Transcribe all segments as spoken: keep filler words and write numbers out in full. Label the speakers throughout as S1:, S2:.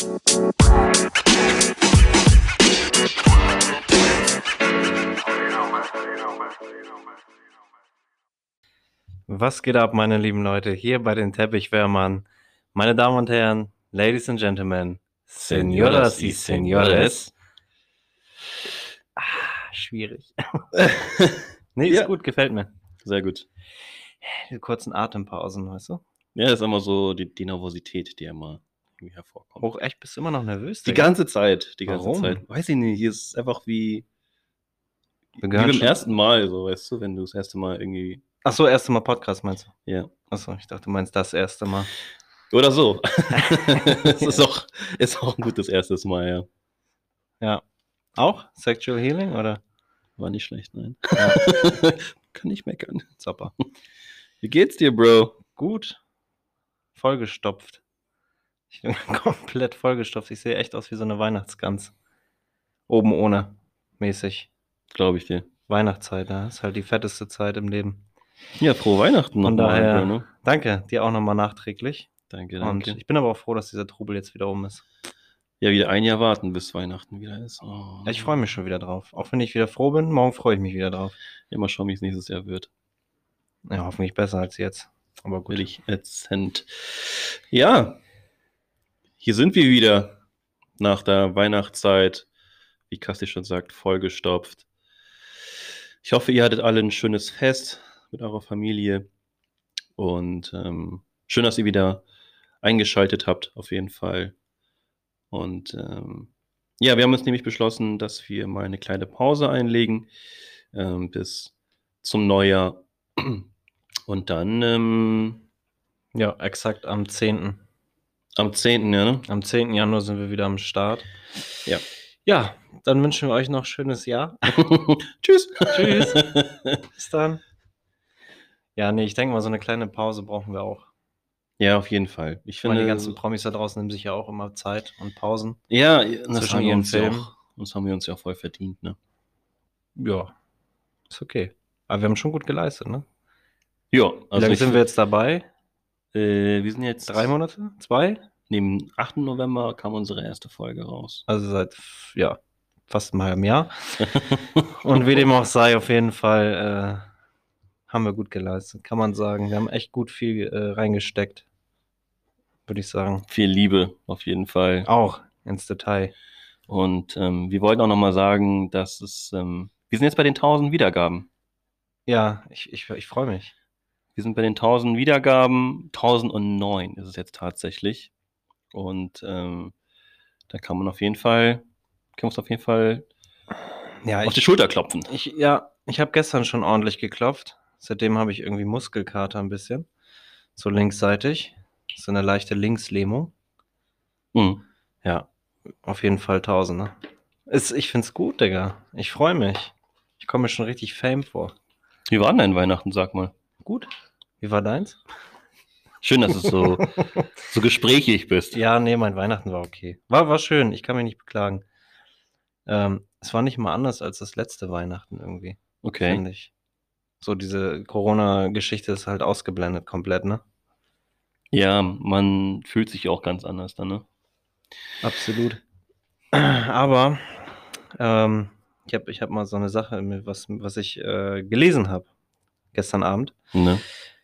S1: Was geht ab, meine lieben Leute, hier bei den Teppichwärmern? Meine Damen und Herren, Ladies and Gentlemen, Señoras y Señores. Ah, schwierig. Nee, ist
S2: Ja.
S1: gut, gefällt mir.
S2: Sehr gut.
S1: Die kurzen Atempausen, weißt du?
S2: Ja, das ist immer so die, die Nervosität, die immer irgendwie hervorkommt.
S1: Hoch, echt, bist du immer noch nervös?
S2: Die
S1: Digga?
S2: ganze Zeit, die ganze
S1: Warum?
S2: Zeit. Weiß ich nicht, hier ist es einfach wie,
S1: Wir
S2: wie
S1: gehören
S2: beim
S1: schon-
S2: ersten Mal, so, weißt du, wenn du das erste Mal irgendwie,
S1: Ach so, erste Mal Podcast meinst du?
S2: ja.
S1: Achso, ich dachte, du meinst das erste Mal.
S2: Oder so. Das ist auch, ist auch ein gutes erstes Mal, ja.
S1: Ja. Auch? Sexual Healing oder?
S2: War nicht schlecht, nein.
S1: Ja.
S2: Kann nicht meckern.
S1: Zapper.
S2: Wie geht's dir, Bro?
S1: Gut. Vollgestopft. Ich bin komplett vollgestopft. Ich sehe echt aus wie so eine Weihnachtsgans. Oben ohne. Mäßig.
S2: Glaube ich dir.
S1: Weihnachtszeit, ja. Ist halt die fetteste Zeit im Leben.
S2: Ja, frohe Weihnachten
S1: Von
S2: nochmal,
S1: daher,
S2: Bro, ne?
S1: danke, dir auch nochmal nachträglich.
S2: Danke,
S1: Und
S2: danke.
S1: ich bin aber auch froh, dass dieser Trubel jetzt wieder um ist.
S2: Ja, wieder ein Jahr warten, bis Weihnachten wieder ist. Oh.
S1: Ja, ich freue mich schon wieder drauf. Auch wenn ich wieder froh bin, morgen freue ich mich wieder drauf.
S2: Ja, mal schauen, wie es nächstes Jahr wird.
S1: Ja, hoffentlich besser als jetzt. Aber gut.
S2: Wirklich ätzend. Ja, hier sind wir wieder nach der Weihnachtszeit. Wie Kasti schon sagt, vollgestopft. Ich hoffe, ihr hattet alle ein schönes Fest mit eurer Familie. Und ähm, schön, dass ihr wieder eingeschaltet habt, auf jeden Fall. Und ähm, ja, wir haben uns nämlich beschlossen, dass wir mal eine kleine Pause einlegen ähm, bis zum Neujahr. Und dann ähm,
S1: Ja, exakt am zehnten
S2: am zehnten, ja, ne?
S1: Am zehnten Januar sind wir wieder am Start.
S2: Ja.
S1: Ja, dann wünschen wir euch noch ein schönes Jahr.
S2: Tschüss.
S1: Tschüss. Bis dann. Ja, nee, ich denke mal, so eine kleine Pause brauchen wir auch.
S2: Ja, auf jeden Fall. Ich
S1: Ich meine,
S2: finde,
S1: die ganzen Promis da draußen nehmen sich ja auch immer Zeit und Pausen.
S2: ja, das
S1: zwischen
S2: haben wir
S1: ihren
S2: uns ja
S1: Filmen.
S2: auch, das haben wir uns ja auch voll verdient, ne?
S1: Ja, ist okay. Aber wir haben schon gut geleistet, ne?
S2: Ja,
S1: Wie
S2: also
S1: lange
S2: ich,
S1: sind wir jetzt dabei?
S2: äh, wir sind jetzt
S1: Drei Monate? Zwei?
S2: Neben achten November kam unsere erste Folge raus.
S1: Also seit, ja, fast einem halben Jahr. Und wie dem auch sei, auf jeden Fall äh, haben wir gut geleistet, kann man sagen. Wir haben echt gut viel äh, reingesteckt, würde ich sagen.
S2: Viel Liebe, auf jeden Fall.
S1: Auch ins Detail.
S2: Und ähm, wir wollten auch nochmal sagen, dass es, ähm, wir sind jetzt bei den tausend Wiedergaben.
S1: Ja, ich, ich, ich freue mich.
S2: Wir sind bei den tausend Wiedergaben, tausendneun ist es jetzt tatsächlich. Und ähm, da kann man auf jeden Fall, können wir uns auf jeden Fall
S1: Ja,
S2: auf die
S1: ich,
S2: Schulter klopfen.
S1: ich, ja, ich habe gestern schon ordentlich geklopft. Seitdem habe ich irgendwie Muskelkater ein bisschen. So linksseitig. So eine leichte Linkslähmung.
S2: Mhm.
S1: Ja, auf jeden Fall tausend, ne? Ist, ich find's gut, Digga. Ich freue mich. Ich komme mir schon richtig Fame vor.
S2: Wie war denn dein Weihnachten, sag mal?
S1: Gut. Wie war deins?
S2: Schön, dass du so, so gesprächig bist.
S1: Ja, nee, mein Weihnachten war okay. War, war schön, ich kann mich nicht beklagen. Ähm, es war nicht mal anders als das letzte Weihnachten irgendwie,
S2: Okay.
S1: finde ich. So diese Corona-Geschichte ist halt ausgeblendet komplett, ne?
S2: Ja, man fühlt sich auch ganz anders dann, ne?
S1: Absolut. Aber ähm, ich habe ich hab mal so eine Sache, mit was, was ich äh, gelesen habe gestern Abend.
S2: Ne?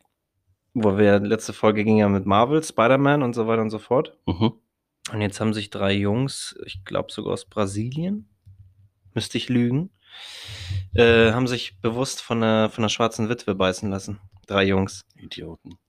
S1: Wo wir, letzte Folge ging ja mit Marvel, Spider-Man und so weiter und so fort.
S2: Mhm.
S1: Und jetzt haben sich drei Jungs, ich glaube sogar aus Brasilien, müsste ich lügen, äh, haben sich bewusst von einer, von einer schwarzen Witwe beißen lassen. Drei Jungs.
S2: Idioten.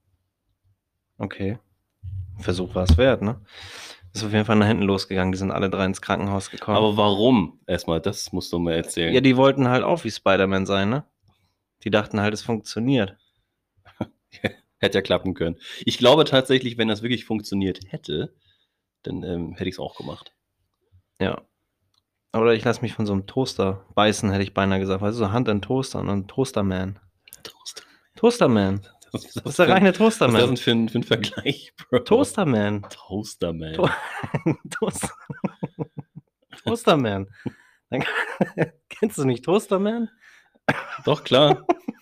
S1: Okay. Versuch war es wert, ne? Ist auf jeden Fall nach hinten losgegangen. Die sind alle drei ins Krankenhaus gekommen.
S2: Aber warum? Erstmal, das musst du mir erzählen.
S1: Ja, die wollten halt auch wie Spider-Man sein, ne? Die dachten halt, es funktioniert.
S2: Hätte ja klappen können. Ich glaube tatsächlich, wenn das wirklich funktioniert hätte, dann ähm, hätte ich es auch gemacht.
S1: Ja. Oder ich lasse mich von so einem Toaster beißen, hätte ich beinahe gesagt. Weißt du, so Hand in Toaster und ein Toasterman.
S2: Toaster.
S1: Toasterman.
S2: Was ist
S1: Das ist der
S2: für ein-
S1: reine
S2: Was ist das
S1: Toasterman.
S2: denn für ein, für ein Vergleich, Bro?
S1: Toasterman.
S2: Toasterman.
S1: To- Toast Toasterman. Dann- Kennst du nicht Toasterman?
S2: Doch, klar.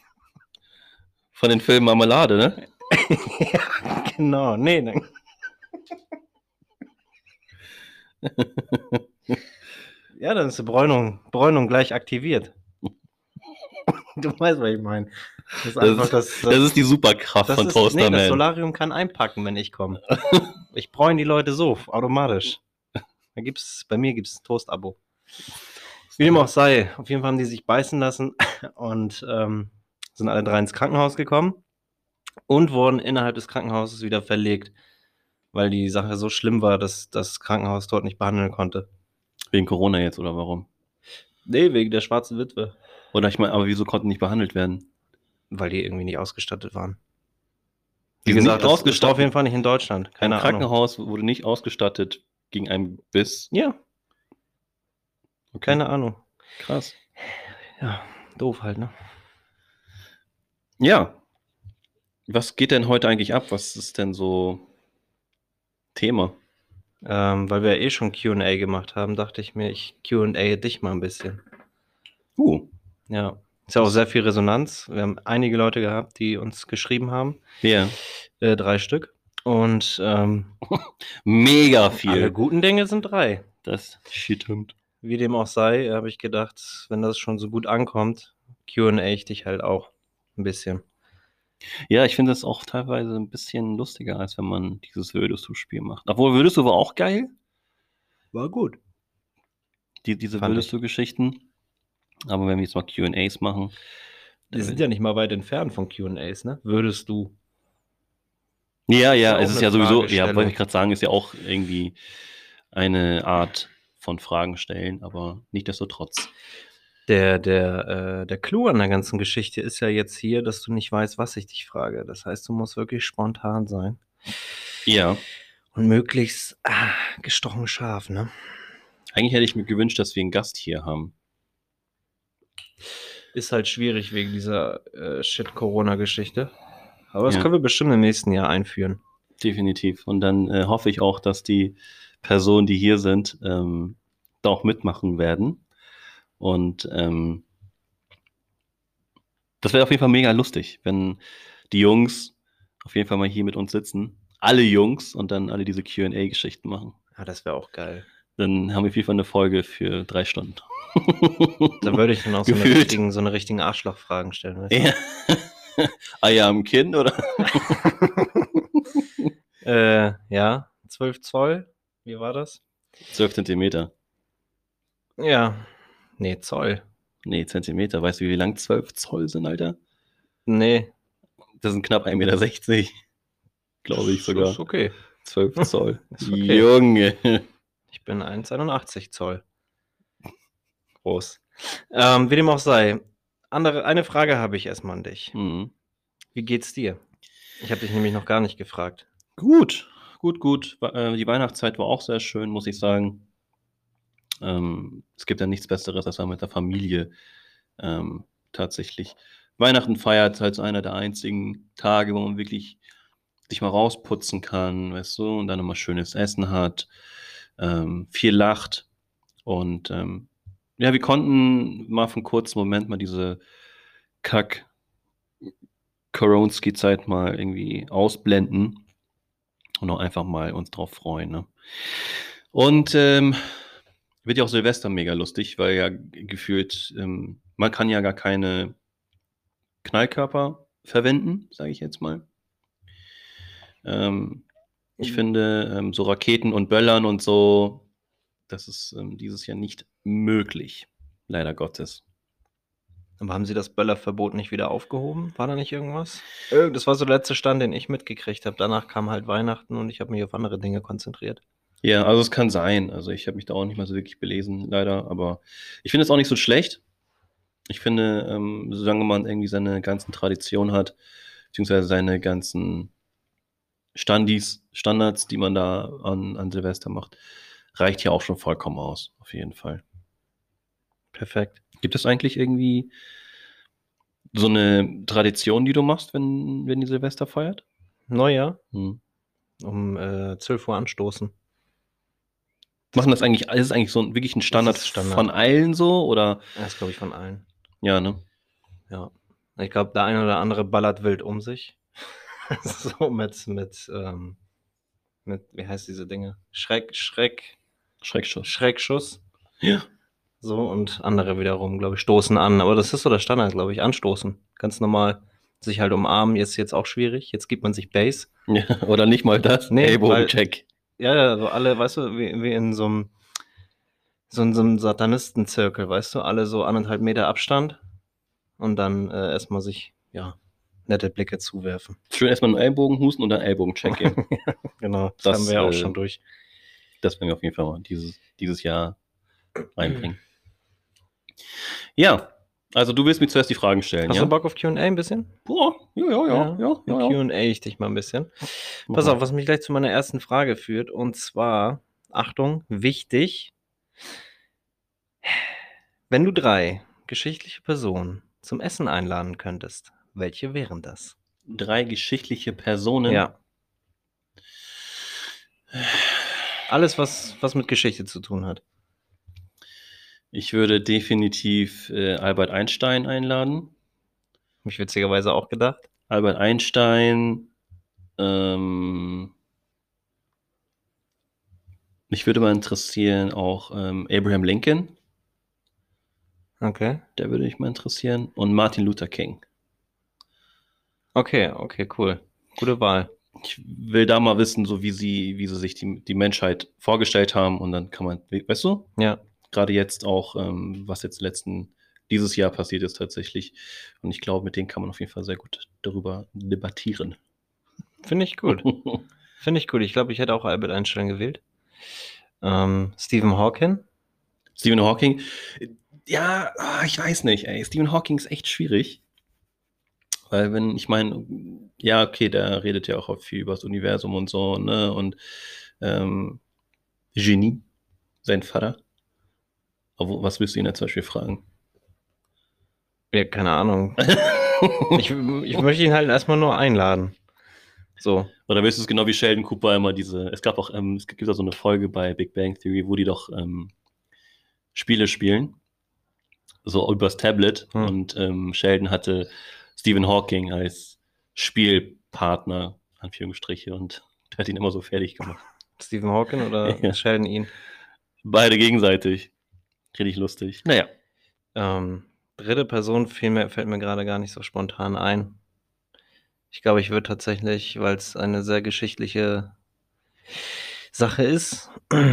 S2: Von den Filmen Marmelade, ne?
S1: Ja, genau. Nee, dann. Ja, dann ist die Bräunung, Bräunung gleich aktiviert. Du weißt, was ich meine. Das ist
S2: Das
S1: einfach
S2: ist,
S1: das,
S2: das ist die Superkraft
S1: das
S2: von
S1: ist, nee, das
S2: Toasterman.
S1: Solarium kann einpacken, wenn ich komme. Ich bräune die Leute so, automatisch. Da gibt's, bei mir gibt es ein Toast-Abo. Wie dem auch sei, auf jeden Fall haben die sich beißen lassen und ähm, sind alle drei ins Krankenhaus gekommen und wurden innerhalb des Krankenhauses wieder verlegt, weil die Sache so schlimm war, dass das Krankenhaus dort nicht behandeln konnte.
S2: Wegen Corona jetzt, oder warum?
S1: Nee, wegen der schwarzen Witwe.
S2: Oder ich meine, aber wieso konnten die nicht behandelt werden?
S1: Weil die irgendwie nicht ausgestattet waren.
S2: Die
S1: Wie
S2: sind
S1: gesagt,
S2: nicht
S1: das ist auf
S2: ausgestattet.
S1: jeden Fall nicht in Deutschland.
S2: Ein
S1: Keine Ahnung.
S2: Krankenhaus wurde nicht ausgestattet gegen einen Biss.
S1: Ja,
S2: Okay.
S1: keine Ahnung.
S2: Krass.
S1: Ja, doof halt, ne?
S2: Ja. Was geht denn heute eigentlich ab? Was ist denn so Thema?
S1: Ähm, weil wir ja eh schon Q und A gemacht haben, dachte ich mir, ich Q und A dich mal ein bisschen.
S2: Uh.
S1: Ja, ist ja auch sehr viel Resonanz. Wir haben einige Leute gehabt, die uns geschrieben haben.
S2: Ja.
S1: Äh, drei Stück. Und ähm,
S2: Mega
S1: alle
S2: viel.
S1: guten Dinge sind drei.
S2: Das stimmt.
S1: Wie dem auch sei, habe ich gedacht, wenn das schon so gut ankommt, Q und A ich dich halt auch ein bisschen.
S2: Ja, ich finde das auch teilweise ein bisschen lustiger, als wenn man dieses Würdest du Spiel macht. Obwohl Würdest du war auch geil.
S1: War gut.
S2: Die, diese
S1: Fand
S2: Würdest
S1: ich.
S2: du Geschichten. Aber wenn wir jetzt mal Q und As machen.
S1: Die sind ja nicht mal weit entfernt von Q und As, ne? Würdest du.
S2: Ja,
S1: Ist ja
S2: ja,
S1: auch
S2: es ist
S1: eine
S2: ja sowieso, ja,
S1: Fragestellung.
S2: wollte ich gerade sagen, ist ja auch irgendwie eine Art von Fragen stellen, aber nichtsdestotrotz.
S1: Der, der, äh, der Clou an der ganzen Geschichte ist ja jetzt hier, dass du nicht weißt, was ich dich frage. Das heißt, du musst wirklich spontan sein.
S2: Ja.
S1: Und möglichst ah, gestochen scharf, ne?
S2: Eigentlich hätte ich mir gewünscht, dass wir einen Gast hier haben.
S1: Ist halt schwierig wegen dieser äh, Shit-Corona-Geschichte. Aber das
S2: Ja.
S1: können wir bestimmt im nächsten Jahr einführen.
S2: Definitiv. Und dann äh, hoffe ich auch, dass die Personen, die hier sind, ähm, da auch mitmachen werden. Und ähm, das wäre auf jeden Fall mega lustig, wenn die Jungs auf jeden Fall mal hier mit uns sitzen. Alle Jungs und dann alle diese Q und A-Geschichten machen.
S1: Ja, das wäre auch geil.
S2: Dann haben wir auf jeden Fall eine Folge für drei Stunden.
S1: Da würde ich dann auch so eine,
S2: Gefühlt.
S1: richtigen, so eine richtigen Arschlochfragen stellen. Weißt du?
S2: Ja. Eier am Kinn, oder?
S1: äh, ja, zwölf Zoll. Wie war das?
S2: zwölf Zentimeter.
S1: Ja. Nee, Zoll.
S2: Nee, Zentimeter. Weißt du, wie lang zwölf Zoll sind, Alter?
S1: Nee.
S2: Das sind knapp ein Meter sechzig. Glaube ich sogar.
S1: Das ist okay.
S2: zwölf Zoll.
S1: Ist okay.
S2: Junge.
S1: Ich bin eins Komma einundachtzig Zoll. Groß. Ähm, wie dem auch sei. Andere, eine Frage habe ich erstmal an dich.
S2: Mhm.
S1: Wie geht's dir? Ich habe dich nämlich noch gar nicht gefragt.
S2: Gut, gut, gut. Die Weihnachtszeit war auch sehr schön, muss ich sagen. Ähm, es gibt ja nichts Besseres, als man mit der Familie ähm, tatsächlich Weihnachten feiert, als einer der einzigen Tage, wo man wirklich sich mal rausputzen kann, weißt du, und dann nochmal schönes Essen hat, ähm, viel lacht. Und ähm, ja, wir konnten mal für einen kurzen Moment mal diese Kack Koronski-Zeit mal irgendwie ausblenden und auch einfach mal uns drauf freuen. Ne? Und ähm, wird ja auch Silvester mega lustig, weil ja gefühlt, ähm, man kann ja gar keine Knallkörper verwenden, sage ich jetzt mal. Ähm, ich mhm. finde, ähm, so Raketen und Böllern und so, das ist ähm, dieses Jahr nicht möglich, leider Gottes.
S1: Aber haben sie das Böllerverbot nicht wieder aufgehoben? War da nicht irgendwas? Das war so der letzte Stand, den ich mitgekriegt habe. Danach kam halt Weihnachten und ich habe mich auf andere Dinge konzentriert.
S2: Ja, also es kann sein. Also ich habe mich da auch nicht mal so wirklich belesen, leider. Aber ich finde es auch nicht so schlecht. Ich finde, ähm, solange man irgendwie seine ganzen Traditionen hat, beziehungsweise seine ganzen Standis, Standards, die man da an, an Silvester macht, reicht ja auch schon vollkommen aus, auf jeden Fall.
S1: Perfekt.
S2: Gibt es eigentlich irgendwie so eine Tradition, die du machst, wenn, wenn die Silvester feiert?
S1: Neujahr?
S2: Hm.
S1: Um äh, zwölf Uhr anstoßen.
S2: Machen das eigentlich, ist es eigentlich so ein, wirklich ein Standard,
S1: Standard
S2: von allen so, oder?
S1: Das ist, glaube ich, von allen.
S2: Ja, ne?
S1: Ja. Ich glaube, der eine oder andere ballert wild um sich. So mit, mit, ähm, mit, wie heißt diese Dinge? Schreck, Schreck.
S2: Schreckschuss.
S1: Schreckschuss.
S2: Ja.
S1: So, und andere wiederum, glaube ich, stoßen an. Aber das ist so der Standard, glaube ich, anstoßen. Ganz normal sich halt umarmen, ist jetzt auch schwierig. Jetzt gibt man sich Base.
S2: Ja, oder nicht mal das.
S1: Nee,
S2: Ellbogencheck.
S1: Ja, ja, so alle, weißt du, wie, wie in so einem so in so einem Satanistenzirkel, weißt du, alle so anderthalb Meter Abstand und dann äh, erstmal sich, ja, nette Blicke zuwerfen.
S2: Schön erstmal einen Ellbogen husten und dann Ellbogencheck geben.
S1: Ja, genau, das,
S2: Das,
S1: haben wir ja auch
S2: äh,
S1: schon durch.
S2: Das werden wir auf jeden Fall mal dieses, dieses Jahr einbringen. Ja, also du willst mir zuerst die Fragen stellen,
S1: Hast
S2: ja?
S1: du Bock auf Q und A ein bisschen?
S2: Boah, ja, ja, ja, ja,
S1: Mit
S2: ja, ja.
S1: Q und A ich dich mal ein bisschen. Pass auf, was mich gleich zu meiner ersten Frage führt. Und zwar, Achtung, wichtig. Wenn du drei geschichtliche Personen zum Essen einladen könntest, welche wären das?
S2: Drei geschichtliche Personen.
S1: Ja. Alles, was, was mit Geschichte zu tun hat.
S2: Ich würde definitiv äh, Albert Einstein einladen.
S1: Hab ich witzigerweise auch gedacht.
S2: Albert Einstein. Ähm, mich würde mal interessieren auch ähm, Abraham Lincoln.
S1: Okay.
S2: Der würde mich mal interessieren. Und Martin Luther King.
S1: Okay, okay, cool. Gute Wahl.
S2: Ich will da mal wissen, so wie sie, wie sie sich die, die Menschheit vorgestellt haben. Und dann kann man, weißt du?
S1: Ja.
S2: Gerade jetzt auch, ähm, was jetzt letzten, dieses Jahr passiert ist tatsächlich. Und ich glaube, mit denen kann man auf jeden Fall sehr gut darüber debattieren.
S1: Finde ich gut. Finde ich gut. Ich glaube, ich hätte auch Albert Einstein gewählt. Ähm, Stephen Hawking.
S2: Stephen Hawking. Ja, ich weiß nicht, ey. Stephen Hawking ist echt schwierig. Weil wenn, ich meine, ja, okay, der redet ja auch viel über das Universum und so, ne? Und ähm, Genie, sein Vater. Aber was willst du ihn da zum Beispiel fragen?
S1: Ja, keine Ahnung. ich, ich möchte ihn halt erstmal nur einladen. So.
S2: Oder willst du es genau wie Sheldon Cooper immer diese, es gab auch, ähm, es gibt da so eine Folge bei Big Bang Theory, wo die doch ähm, Spiele spielen. So übers Tablet.
S1: Hm.
S2: Und ähm, Sheldon hatte Stephen Hawking als Spielpartner, Anführungsstriche, und der hat ihn immer so fertig gemacht.
S1: Stephen Hawking oder
S2: Ja.
S1: Sheldon ihn?
S2: Beide gegenseitig. Richtig lustig. Naja.
S1: Ähm, dritte Person fällt mir, fällt mir gerade gar nicht so spontan ein. Ich glaube, ich würde tatsächlich, weil es eine sehr geschichtliche Sache ist,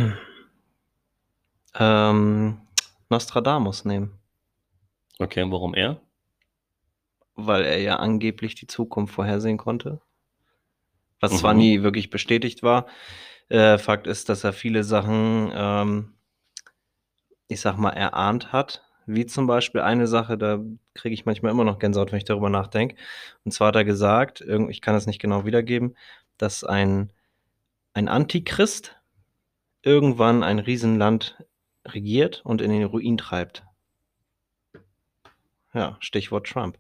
S1: ähm, Nostradamus nehmen.
S2: Okay, und warum er?
S1: Weil er ja angeblich die Zukunft vorhersehen konnte. Was
S2: Mhm.
S1: zwar nie wirklich bestätigt war. Äh, Fakt ist, dass er viele Sachen, ähm, ich sag mal, erahnt hat. Wie zum Beispiel eine Sache, da kriege ich manchmal immer noch Gänsehaut, wenn ich darüber nachdenke. Und zwar hat er gesagt, irgend- ich kann es nicht genau wiedergeben, dass ein, ein Antichrist irgendwann ein Riesenland regiert und in den Ruin treibt. Ja, Stichwort Trump.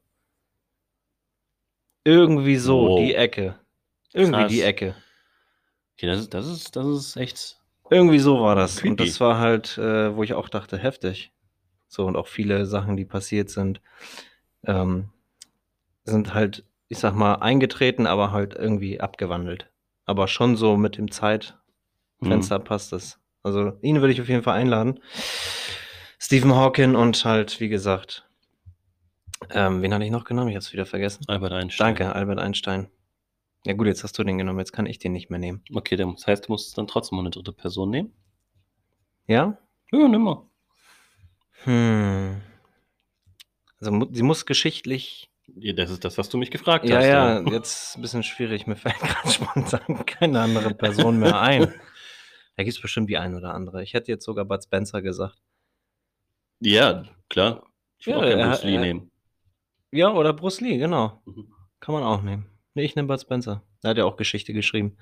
S1: Irgendwie so,
S2: Wow.
S1: die Ecke. Irgendwie
S2: Krass.
S1: die Ecke.
S2: Okay, das ist, das ist, das ist echt.
S1: Irgendwie so war das.
S2: Creepy.
S1: Und das war halt, äh, wo ich auch dachte, heftig. So, und auch viele Sachen, die passiert sind, ähm, sind halt, ich sag mal, eingetreten, aber halt irgendwie abgewandelt. Aber schon so mit dem Zeitfenster
S2: Mhm.
S1: passt es. Also ihn würde ich auf jeden Fall einladen. Stephen Hawking und halt, wie gesagt, ähm, wen hatte ich noch genommen? Ich habe es wieder vergessen.
S2: Albert Einstein.
S1: Danke, Albert Einstein. Ja gut, jetzt hast du den genommen, jetzt kann ich den nicht mehr nehmen.
S2: Okay, das heißt, du musst dann trotzdem mal eine dritte Person nehmen?
S1: Ja?
S2: Ja, nimm mal.
S1: Hm. Also mu- sie muss geschichtlich.
S2: Ja, das ist das, was du mich gefragt
S1: Ja,
S2: hast.
S1: ja, jetzt ein bisschen schwierig. Mir fällt gerade spontan keine andere Person mehr ein. Da gibt es bestimmt die ein oder andere. Ich hätte jetzt sogar Bud Spencer gesagt.
S2: Ja, klar. Ich würde
S1: Ja,
S2: auch gerne
S1: er-
S2: Bruce Lee
S1: er-
S2: nehmen.
S1: Ja, oder Bruce Lee, genau.
S2: Mhm.
S1: Kann man auch nehmen. Nee, ich nehme Bud Spencer. Der hat ja auch Geschichte geschrieben.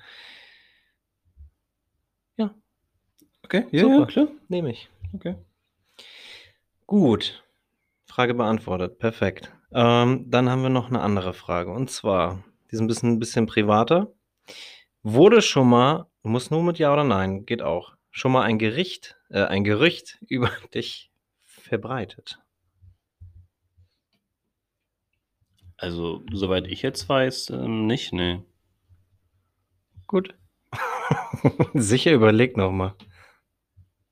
S1: Ja,
S2: Okay, ja,
S1: super.
S2: ja, klar.
S1: Nehme ich.
S2: Okay.
S1: Gut. Frage beantwortet. Perfekt. Ähm, dann haben wir noch eine andere Frage. Und zwar, die ist ein bisschen, ein bisschen privater. Wurde schon mal, du musst nur mit Ja oder Nein, geht auch, schon mal ein Gericht, äh, ein Gerücht über dich verbreitet?
S2: Also, soweit ich jetzt weiß, ähm, nicht, nee.
S1: Gut. Sicher, überleg noch mal.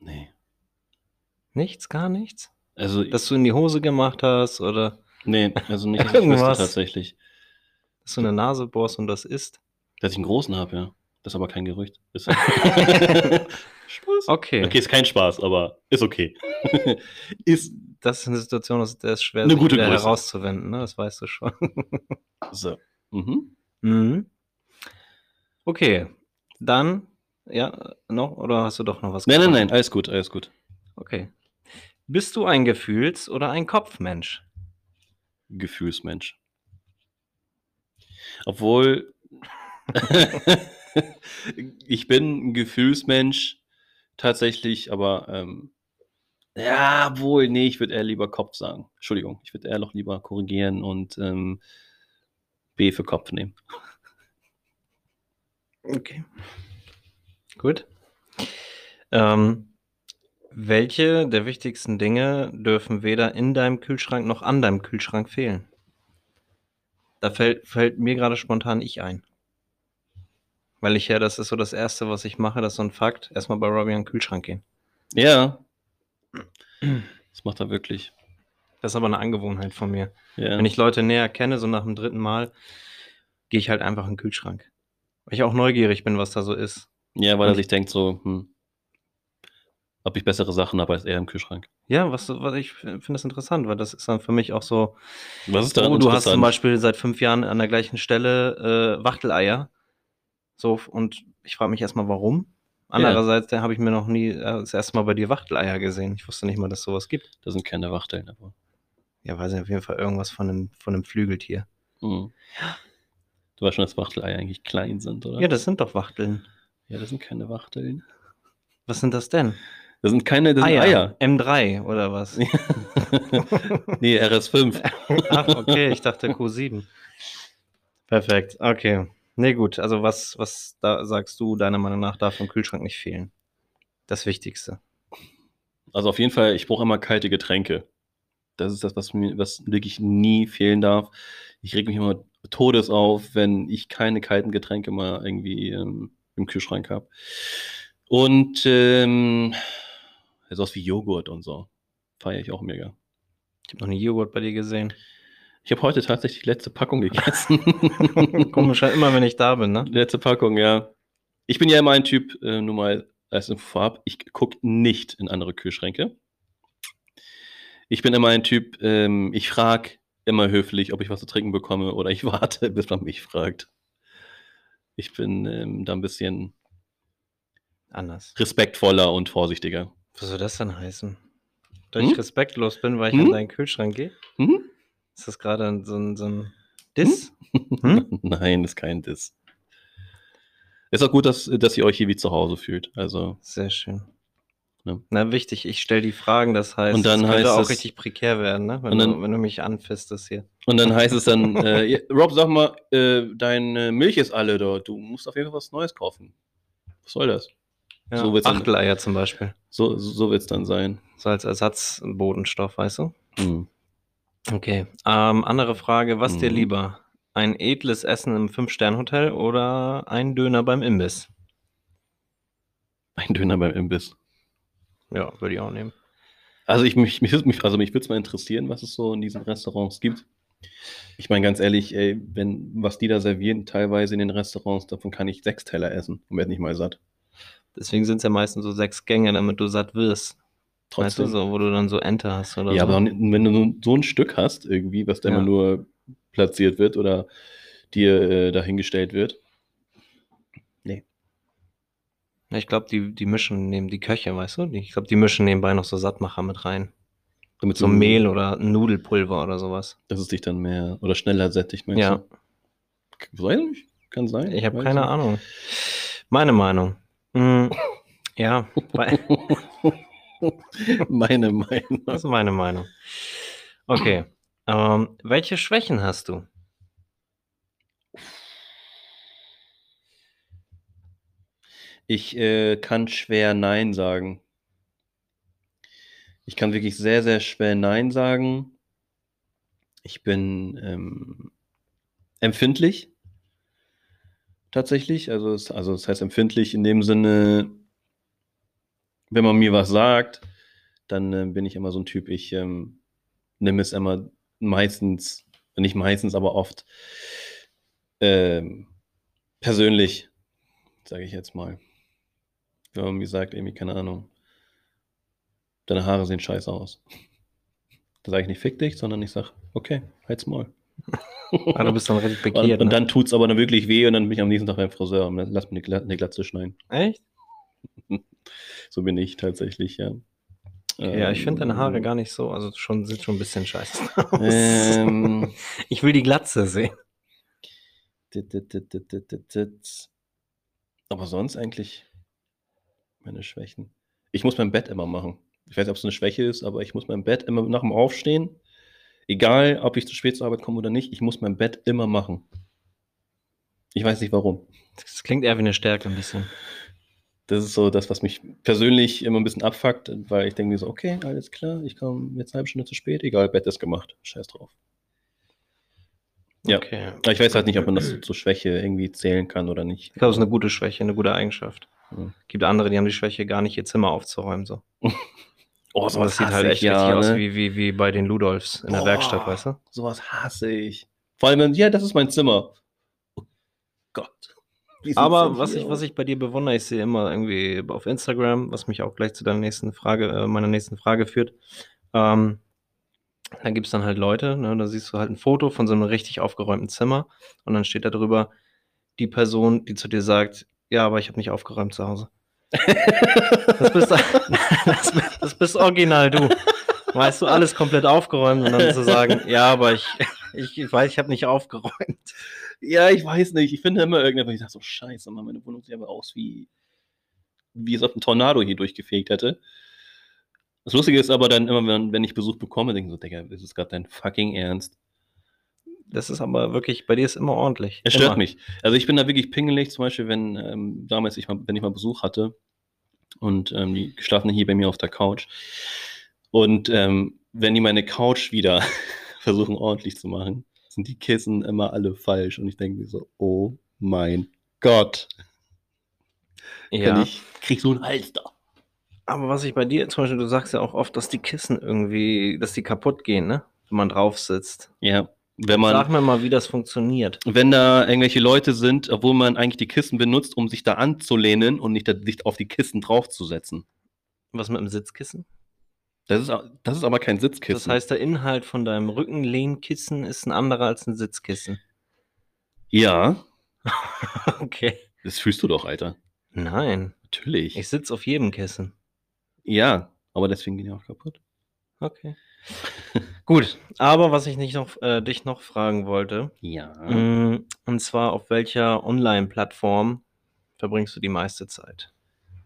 S2: Nee.
S1: Nichts, gar nichts?
S2: Also,
S1: Dass du in die Hose gemacht hast oder
S2: nee, also nicht, dass ich wüsste
S1: irgendwas,
S2: tatsächlich.
S1: dass du eine Nase bohrst und das isst?
S2: Dass ich einen großen habe, ja. Das ist aber kein Gerücht. Ist Spaß.
S1: Okay.
S2: Okay, ist kein Spaß, aber ist okay. Ist
S1: Das ist eine Situation, aus der ist schwer,
S2: eine
S1: sich
S2: gute
S1: wieder
S2: Größe.
S1: herauszuwenden, ne? Das weißt du schon.
S2: So. Mhm.
S1: Mhm. Okay, dann, ja, noch, oder hast du doch noch was
S2: Nein, nein,
S1: gefragt?
S2: nein, alles gut, alles gut.
S1: Okay. Bist du ein Gefühls- oder ein Kopfmensch?
S2: Gefühlsmensch. Obwohl, ich bin ein Gefühlsmensch tatsächlich, aber ähm, ja, wohl, nee, ich würde eher lieber Kopf sagen. Entschuldigung, ich würde eher noch lieber korrigieren und ähm, B für Kopf nehmen.
S1: Okay. Gut. Ähm, welche der wichtigsten Dinge dürfen weder in deinem Kühlschrank noch an deinem Kühlschrank fehlen? Da fällt, fällt mir gerade spontan ich ein. Weil ich ja, das ist so das Erste, was ich mache, das ist so ein Fakt, erstmal bei Robbie an den Kühlschrank gehen.
S2: Ja, das macht er wirklich.
S1: Das ist aber eine Angewohnheit von mir.
S2: Ja.
S1: Wenn ich Leute näher kenne, so nach dem dritten Mal, gehe ich halt einfach in den Kühlschrank. Weil ich auch neugierig bin, was da so ist.
S2: Ja, weil er
S1: Und-
S2: sich denkt so, hm, ob ich bessere Sachen habe als er im Kühlschrank.
S1: Ja, was, was ich finde das interessant, weil das ist dann für mich auch so,
S2: Was ist daran
S1: oh, du hast zum
S2: interessant?
S1: Beispiel seit fünf Jahren an der gleichen Stelle äh, Wachteleier. So, und ich frage mich erstmal, warum. Andererseits da habe ich mir noch nie äh, das erste Mal bei dir Wachteleier gesehen. Ich wusste nicht mal, dass es sowas gibt.
S2: Da sind keine Wachteln, aber.
S1: Ja, weiß ich auf jeden Fall irgendwas von einem, von einem Flügeltier.
S2: Hm. Du weißt schon, dass Wachteleier eigentlich klein sind, oder?
S1: Ja, das sind doch Wachteln.
S2: Ja, das sind keine Wachteln.
S1: Was sind das denn?
S2: Das sind keine, das sind
S1: Eier.
S2: Eier.
S1: M drei oder was?
S2: Nee, R S fünf.
S1: Ach, okay, ich dachte Q sieben. Perfekt, okay. Nee, gut, also was, was da sagst du, deiner Meinung nach, darf im Kühlschrank nicht fehlen? Das Wichtigste.
S2: Also auf jeden Fall, ich brauche immer kalte Getränke. Das ist das, was mir, was wirklich nie fehlen darf. Ich reg mich immer todes auf, wenn ich keine kalten Getränke mal irgendwie ähm, im Kühlschrank habe. Und ähm, sowas wie Joghurt und so. Feiere ich auch mega.
S1: Ich habe noch nie Joghurt bei dir gesehen.
S2: Ich habe heute tatsächlich die letzte Packung gegessen.
S1: Komisch, ja, immer wenn ich da bin, ne?
S2: Letzte Packung, ja. Ich bin ja immer ein Typ, äh, nur mal als Info vorab, ich gucke nicht in andere Kühlschränke. Ich bin immer ein Typ, ähm, ich frage immer höflich, ob ich was zu trinken bekomme oder ich warte, bis man mich fragt. Ich bin ähm, da ein bisschen
S1: Anders.
S2: respektvoller und vorsichtiger.
S1: Was soll das denn heißen? Dass
S2: Hm?
S1: ich respektlos bin, weil ich
S2: Hm?
S1: in deinen Kühlschrank gehe?
S2: Hm?
S1: Ist das gerade so ein, so ein Diss?
S2: Hm? Nein, ist kein Diss. Ist auch gut, dass, dass ihr euch hier wie zu Hause fühlt. Also,
S1: Sehr schön.
S2: ne?
S1: Na, wichtig, ich stelle die Fragen, das heißt,
S2: Und dann
S1: es könnte
S2: heißt
S1: auch
S2: es-
S1: richtig prekär werden, ne? Wenn,
S2: und dann-
S1: du, wenn du mich anfistest hier.
S2: Und dann heißt es dann, äh, ja, Rob, sag mal, äh, deine Milch ist alle dort. Du musst auf jeden Fall was Neues kaufen. Was soll das?
S1: Ja,
S2: So wird's dann-
S1: Wachteleier zum Beispiel.
S2: So, so wird es dann sein.
S1: So als Ersatzbodenstoff, weißt du?
S2: Hm.
S1: Okay. Ähm, andere Frage, was dir
S2: Mhm.
S1: lieber? Ein edles Essen im Fünf-Sterne-Hotel oder ein Döner beim Imbiss?
S2: Ein Döner beim Imbiss.
S1: Ja, würde ich auch nehmen.
S2: Also ich mich, mich, mich also mich würde es mal interessieren, was es so in diesen Restaurants gibt. Ich meine ganz ehrlich, ey, wenn was die da servieren, teilweise in den Restaurants, davon kann ich sechs Teller essen und werde nicht mal satt.
S1: Deswegen sind es ja meistens so sechs Gänge, damit du satt wirst. Weißt du,
S2: Trotzdem.
S1: so, wo du dann so Ente hast oder
S2: ja,
S1: so.
S2: aber auch nicht- wenn du so- so ein Stück hast, irgendwie, was da
S1: Ja.
S2: immer nur platziert wird oder dir äh, dahingestellt wird. Nee.
S1: Ja, ich glaube, die, die mischen neben die Köche, weißt du? Die- Ich glaube, die mischen nebenbei noch so Sattmacher mit rein.
S2: Damit
S1: So
S2: du-
S1: Mehl oder Nudelpulver oder sowas.
S2: Dass es dich dann mehr oder schneller sättigt, meinst
S1: Ja,
S2: du? Weiß nicht, kann sein.
S1: ich habe
S2: weiß
S1: keine
S2: nicht.
S1: Ahnung. Meine Meinung. Hm, ja, weil,
S2: Meine Meinung.
S1: das ist meine Meinung. Okay. Ähm, welche Schwächen hast du?
S2: Ich äh, kann schwer Nein sagen. Ich kann wirklich sehr, sehr schwer Nein sagen. Ich bin ähm, empfindlich. Tatsächlich. Also, es, also, das heißt empfindlich in dem Sinne, wenn man mir was sagt, dann äh, bin ich immer so ein Typ, ich ähm, nehme es immer meistens, nicht meistens, aber oft ähm, persönlich, sage ich jetzt mal. Wenn man mir sagt, irgendwie, keine Ahnung, deine Haare sehen scheiße aus. Da sage ich nicht, fick dich, sondern ich sage, okay, halt's Maul.
S1: Ah, du bist dann richtig
S2: Und,
S1: pikiert,
S2: und
S1: ne?
S2: dann tut's aber dann wirklich weh und dann bin ich am nächsten Tag beim Friseur und dann lass mir eine, Gla- eine Glatze schneiden.
S1: Echt?
S2: So bin ich tatsächlich, ja.
S1: Okay, ja, ich finde deine Haare
S2: Ähm,
S1: gar nicht so, also schon, sieht schon ein bisschen scheiße aus.
S2: ähm,
S1: Ich will die Glatze sehen.
S2: dit, dit, dit, dit, dit, dit, dit. Aber sonst eigentlich meine Schwächen. Ich muss mein Bett immer machen. Ich weiß nicht, ob es eine Schwäche ist, aber ich muss mein Bett immer nach dem Aufstehen, egal ob ich zu spät zur Arbeit komme oder nicht, ich muss mein Bett immer machen. Ich weiß nicht warum.
S1: Das klingt eher wie eine Stärke ein bisschen.
S2: Das ist so das, was mich persönlich immer ein bisschen abfuckt, weil ich denke mir so, okay, alles klar, ich komme jetzt eine halbe Stunde zu spät, egal, Bett ist gemacht, scheiß drauf. Ja,
S1: Okay.
S2: aber ich weiß halt nicht, ob man das so zur Schwäche irgendwie zählen kann oder nicht.
S1: Ich glaube, es ist eine gute Schwäche, eine gute Eigenschaft.
S2: Ja.
S1: Gibt andere, die haben die Schwäche, gar nicht ihr Zimmer aufzuräumen. So.
S2: Oh,
S1: Aber das sieht halt echt
S2: ja,
S1: richtig aus
S2: ne?
S1: wie, wie, wie bei den Ludolfs in der
S2: Boah,
S1: Werkstatt, weißt du?
S2: Sowas hasse ich. Vor allem, wenn, ja, das ist mein Zimmer. Oh Gott. Wie sieht's
S1: Aber
S2: denn
S1: was
S2: hier
S1: ich, was
S2: aus?
S1: ich bei dir bewundere, ich sehe immer irgendwie auf Instagram, was mich auch gleich zu deiner nächsten Frage, äh, meiner nächsten Frage führt. Ähm, da gibt es dann halt Leute, ne, da siehst du halt ein Foto von so einem richtig aufgeräumten Zimmer und dann steht da drüber die Person, die zu dir sagt, ja, aber ich habe nicht aufgeräumt zu Hause. Das bist, das, das bist original du. Weißt du, alles komplett aufgeräumt und dann zu sagen, ja, aber ich, ich, ich weiß, ich habe nicht aufgeräumt.
S2: Ja, ich weiß nicht. Ich finde immer irgendwann, ich sage so, scheiße, Mann, meine Wohnung sieht aber aus, wie, wie es auf einen Tornado hier durchgefegt hätte. Das Lustige ist aber dann immer, wenn, wenn ich Besuch bekomme, denke ich so, Digga, ist es gerade dein fucking Ernst?
S1: Das ist aber wirklich, bei dir ist immer ordentlich.
S2: Es stört
S1: Immer.
S2: mich. Also ich bin da wirklich pingelig, zum Beispiel, wenn ähm, damals, ich mal, wenn ich mal Besuch hatte und ähm, die schlafen hier bei mir auf der Couch. Und ähm, wenn die meine Couch wieder versuchen ordentlich zu machen, sind die Kissen immer alle falsch. Und ich denke mir so, oh mein Gott.
S1: Ja.
S2: Kann ich, krieg so einen Halster.
S1: Aber was ich bei dir, zum Beispiel, du sagst ja auch oft, dass die Kissen irgendwie, dass die kaputt gehen, ne? Wenn man drauf sitzt.
S2: Ja, wenn man,
S1: Sag mir mal, wie das funktioniert.
S2: wenn da irgendwelche Leute sind, obwohl man eigentlich die Kissen benutzt, um sich da anzulehnen und nicht da, sich auf die Kissen draufzusetzen.
S1: Was mit dem Sitzkissen?
S2: Das ist, das ist aber kein Sitzkissen.
S1: Das heißt, der Inhalt von deinem Rückenlehnkissen ist ein anderer als ein Sitzkissen.
S2: Ja,
S1: Okay.
S2: das fühlst du doch, Alter.
S1: Nein,
S2: Natürlich.
S1: ich sitze auf jedem Kissen.
S2: Ja, aber deswegen gehen die auch kaputt.
S1: Okay. Gut, aber was ich nicht noch, äh, dich noch fragen wollte,
S2: Ja.
S1: mh, und zwar auf welcher Online-Plattform verbringst du die meiste Zeit?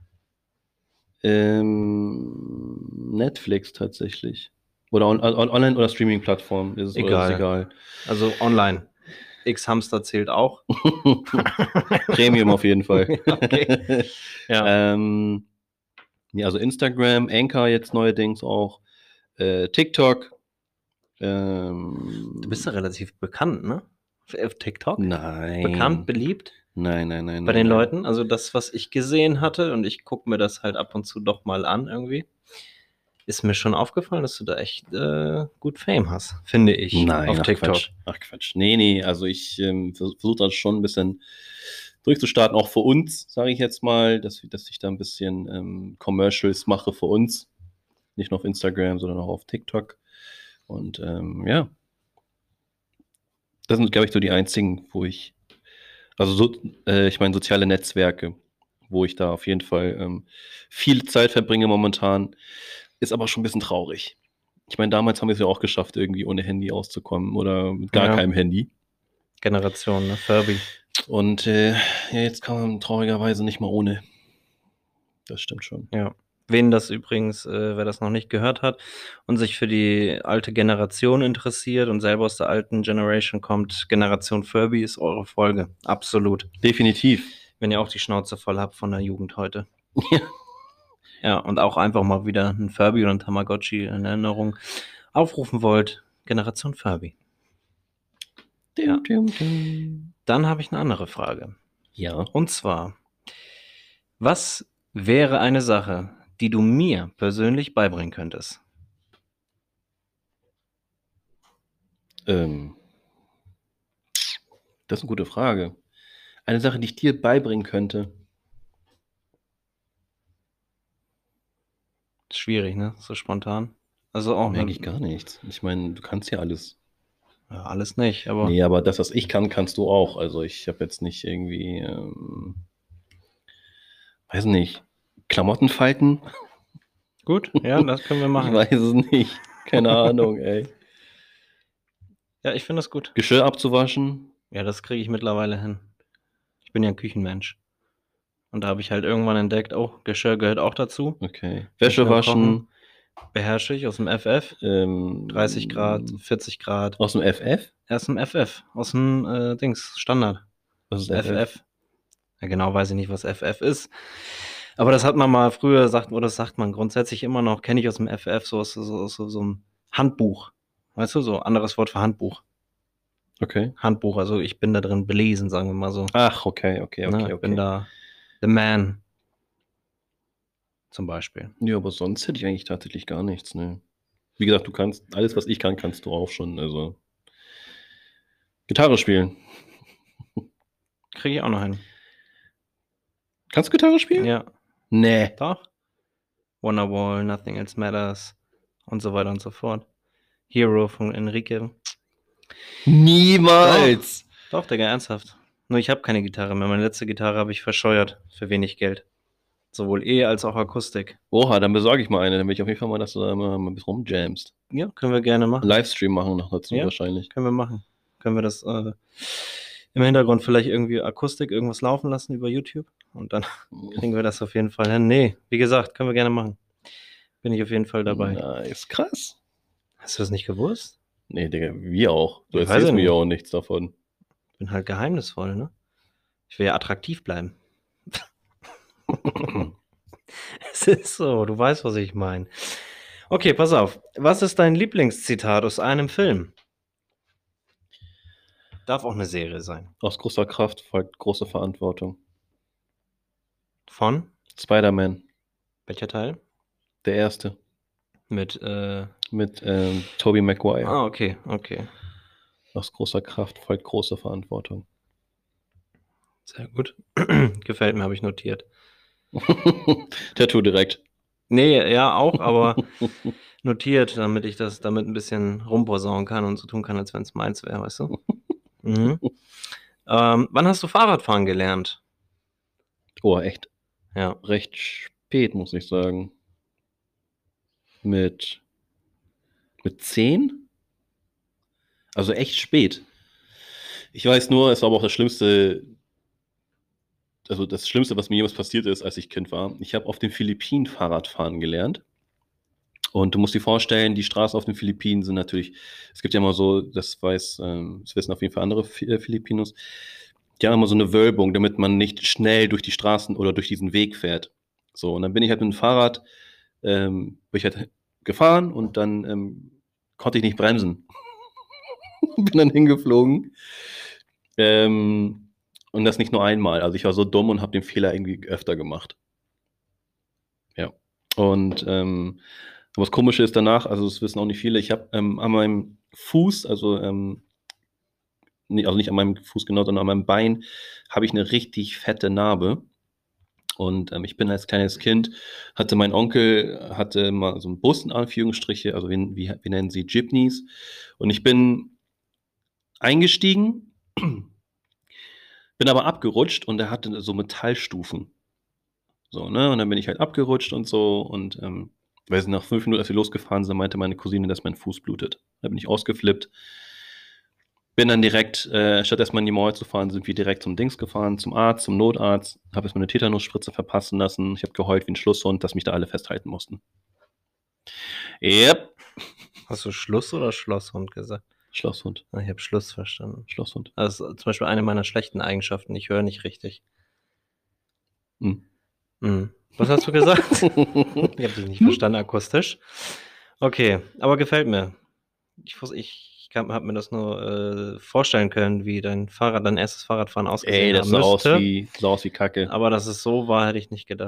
S2: Ähm, Netflix tatsächlich. Oder on, on, Online- oder Streaming-Plattform. Ist es
S1: Egal.
S2: Ist egal.
S1: Also online. X-Hamster zählt auch.
S2: Premium auf jeden Fall.
S1: Okay. Ja.
S2: ähm, ja, also Instagram, Anchor jetzt neuerdings auch, äh, TikTok. Ähm,
S1: Du bist ja relativ bekannt, ne? Auf TikTok?
S2: Nein.
S1: Bekannt, beliebt
S2: Nein, nein, nein.
S1: bei
S2: nein,
S1: den
S2: nein.
S1: Leuten. Also das, was ich gesehen hatte, und ich gucke mir das halt ab und zu doch mal an irgendwie, ist mir schon aufgefallen, dass du da echt äh, gut Fame hast, finde ich,
S2: Nein,
S1: auf
S2: ach
S1: TikTok.
S2: Quatsch. Ach Quatsch. Nee, nee, also ich ähm, versuche das schon ein bisschen durchzustarten, auch für uns, sage ich jetzt mal, dass, dass ich da ein bisschen ähm, Commercials mache für uns. Nicht nur auf Instagram, sondern auch auf TikTok. Und ähm, ja, das sind, glaube ich, so die einzigen, wo ich, also so, äh, ich meine, soziale Netzwerke, wo ich da auf jeden Fall ähm, viel Zeit verbringe momentan, ist aber schon ein bisschen traurig. Ich meine, damals haben wir es ja auch geschafft, irgendwie ohne Handy auszukommen oder mit gar
S1: Ja.
S2: keinem Handy.
S1: Generation, ne? Furby.
S2: Und äh, ja, jetzt kann man traurigerweise nicht mal ohne. Das stimmt schon.
S1: Ja. Wen das übrigens, äh, wer das noch nicht gehört hat und sich für die alte Generation interessiert und selber aus der alten Generation kommt, Generation Furby ist eure Folge. Absolut.
S2: Definitiv.
S1: Wenn ihr auch die Schnauze voll habt von der Jugend heute.
S2: Ja.
S1: Ja, und auch einfach mal wieder ein Furby oder ein Tamagotchi in Erinnerung aufrufen wollt, Generation Furby.
S2: Dim,
S1: Ja.
S2: dim, dim.
S1: Dann habe ich eine andere Frage.
S2: Ja.
S1: Und zwar, was wäre eine Sache, die du mir persönlich beibringen könntest?
S2: Ähm, das ist eine gute Frage. Eine Sache, die ich dir beibringen könnte.
S1: Schwierig, ne? So spontan. Also auch
S2: Merke
S1: ne,
S2: ich gar nichts. Ich meine, du kannst ja alles.
S1: ja, alles nicht, aber
S2: Nee, aber das, was ich kann, kannst du auch. Also ich habe jetzt nicht irgendwie, ähm, weiß nicht, Klamotten falten?
S1: gut, ja, das können wir
S2: Ich
S1: machen.
S2: weiß es nicht. Keine Ahnung, ey.
S1: Ja, ich finde das gut.
S2: Geschirr abzuwaschen?
S1: Ja, das kriege ich mittlerweile hin. Ich bin ja ein Küchenmensch. Und da habe ich halt irgendwann entdeckt, oh, Geschirr gehört auch dazu.
S2: Okay.
S1: Nicht
S2: Wäsche
S1: nur
S2: waschen?
S1: Beherrsche ich aus dem F F.
S2: Ähm,
S1: dreißig Grad, vierzig Grad.
S2: Aus dem F F?
S1: Aus dem F F. Aus dem äh, Dings, Standard.
S2: Was ist
S1: F
S2: F F?
S1: F. Ja, genau weiß ich nicht, was F F ist. Aber das hat man mal früher, sagt, oder das sagt man grundsätzlich immer noch, kenne ich aus dem F F, so aus so, so, so, so einem Handbuch. Weißt du, so anderes Wort für Handbuch.
S2: Okay.
S1: Handbuch, also ich bin da drin belesen, sagen wir mal so.
S2: Ach, okay, okay, okay,
S1: Ne, ich
S2: okay.
S1: bin da the man. Zum Beispiel.
S2: Ja, aber sonst hätte ich eigentlich tatsächlich gar nichts, ne. Wie gesagt, du kannst, alles, was ich kann, kannst du auch schon, also. Gitarre spielen.
S1: Kriege ich auch noch hin.
S2: Kannst du Gitarre spielen?
S1: Ja,
S2: Nee.
S1: doch. Wonderwall, Nothing Else Matters und so weiter und so fort. Hero von Enrique.
S2: Niemals.
S1: Doch, Digga, ernsthaft. Nur ich habe keine Gitarre mehr. Meine letzte Gitarre habe ich verscheuert für wenig Geld. Sowohl E- als auch Akustik.
S2: Oha, dann besorge ich mal eine, dann will ich auf jeden Fall mal, dass du da mal, mal ein bisschen rumjamst.
S1: Ja, können wir gerne machen.
S2: Livestream machen noch dazu
S1: Ja.
S2: wahrscheinlich.
S1: Können wir machen. Können wir das äh, im Hintergrund vielleicht irgendwie Akustik irgendwas laufen lassen über YouTube? Und dann kriegen wir das auf jeden Fall hin. Nee, wie gesagt, können wir gerne machen. Bin ich auf jeden Fall dabei.
S2: Nice, krass.
S1: Hast du das nicht gewusst?
S2: Nee, Digga, wir auch. Du
S1: Ich weiß
S2: erzählst
S1: ja
S2: mir ja
S1: nicht.
S2: auch nichts davon.
S1: Bin halt geheimnisvoll, ne? Ich will ja attraktiv bleiben. Es ist so, du weißt, was ich meine. Okay, pass auf. Was ist dein Lieblingszitat aus einem Film? Darf auch eine Serie sein.
S2: Aus großer Kraft folgt große Verantwortung.
S1: Von?
S2: Spider-Man,
S1: Welcher Teil?
S2: der erste.
S1: Mit, äh.
S2: Mit ähm, Tobey Maguire.
S1: Ah, okay, okay.
S2: Aus großer Kraft folgt große Verantwortung.
S1: Sehr gut. Gefällt mir, habe ich notiert.
S2: Tattoo direkt.
S1: Nee, ja, auch, aber notiert, damit ich das damit ein bisschen rumposaunen kann und so tun kann, als wenn es meins wäre, weißt du? Mhm. Ähm, wann hast du Fahrradfahren gelernt?
S2: Oh, echt
S1: Ja.
S2: recht spät, muss ich sagen. Mit, mit zehn? Also echt spät. Ich weiß nur, es war aber auch das Schlimmste, also das Schlimmste, was mir jemals passiert ist, als ich Kind war. Ich habe auf den Philippinen Fahrradfahren gelernt. Und du musst dir vorstellen, die Straßen auf den Philippinen sind natürlich, es gibt ja immer so, das weiß, ähm, das wissen auf jeden Fall andere Fi- äh, Filipinos, die haben immer so eine Wölbung, damit man nicht schnell durch die Straßen oder durch diesen Weg fährt. So, und dann bin ich halt mit dem Fahrrad, ähm, bin ich halt gefahren und dann ähm, konnte ich nicht bremsen. Bin dann hingeflogen. Ähm, und das nicht nur einmal. Also ich war so dumm und habe den Fehler irgendwie öfter gemacht. Ja. Und ähm, aber das Komische ist danach, also das wissen auch nicht viele, ich habe ähm, an meinem Fuß, also, ähm, nee, also nicht an meinem Fuß genau, sondern an meinem Bein, habe ich eine richtig fette Narbe. Und ähm, ich bin als kleines Kind, hatte mein Onkel, hatte mal so einen Bus in Anführungsstriche, also wir, wie, wir nennen sie Jeepneys. Und ich bin eingestiegen, bin aber abgerutscht und er hatte so Metallstufen. So, ne? Und dann bin ich halt abgerutscht und so. Und ähm, weiß nicht, nach fünf Minuten, als wir losgefahren sind, meinte meine Cousine, dass mein Fuß blutet. Da bin ich ausgeflippt. Bin dann direkt, äh, statt erstmal in die Mall zu fahren, sind wir direkt zum Dings gefahren, zum Arzt, zum Notarzt. Habe erstmal eine Tetanusspritze verpassen lassen. Ich habe geheult wie ein Schlusshund, dass mich da alle festhalten mussten. Yep.
S1: Hast du Schluss oder Schlosshund gesagt?
S2: Schlosshund.
S1: Ah, ich habe Schluss verstanden.
S2: Schlosshund.
S1: Das ist zum Beispiel eine meiner schlechten Eigenschaften. Ich höre nicht richtig.
S2: Hm.
S1: Mhm. Was hast du gesagt? Ich habe dich nicht verstanden akustisch. Okay, aber gefällt mir. Ich, wus- ich, ich habe mir das nur äh, vorstellen können, wie dein Fahrrad, dein erstes Fahrradfahren ausgesehen
S2: Ey, das
S1: haben
S2: sah aus
S1: müsste.
S2: wie, sah aus wie Kacke.
S1: Aber dass es so war, hätte ich nicht gedacht.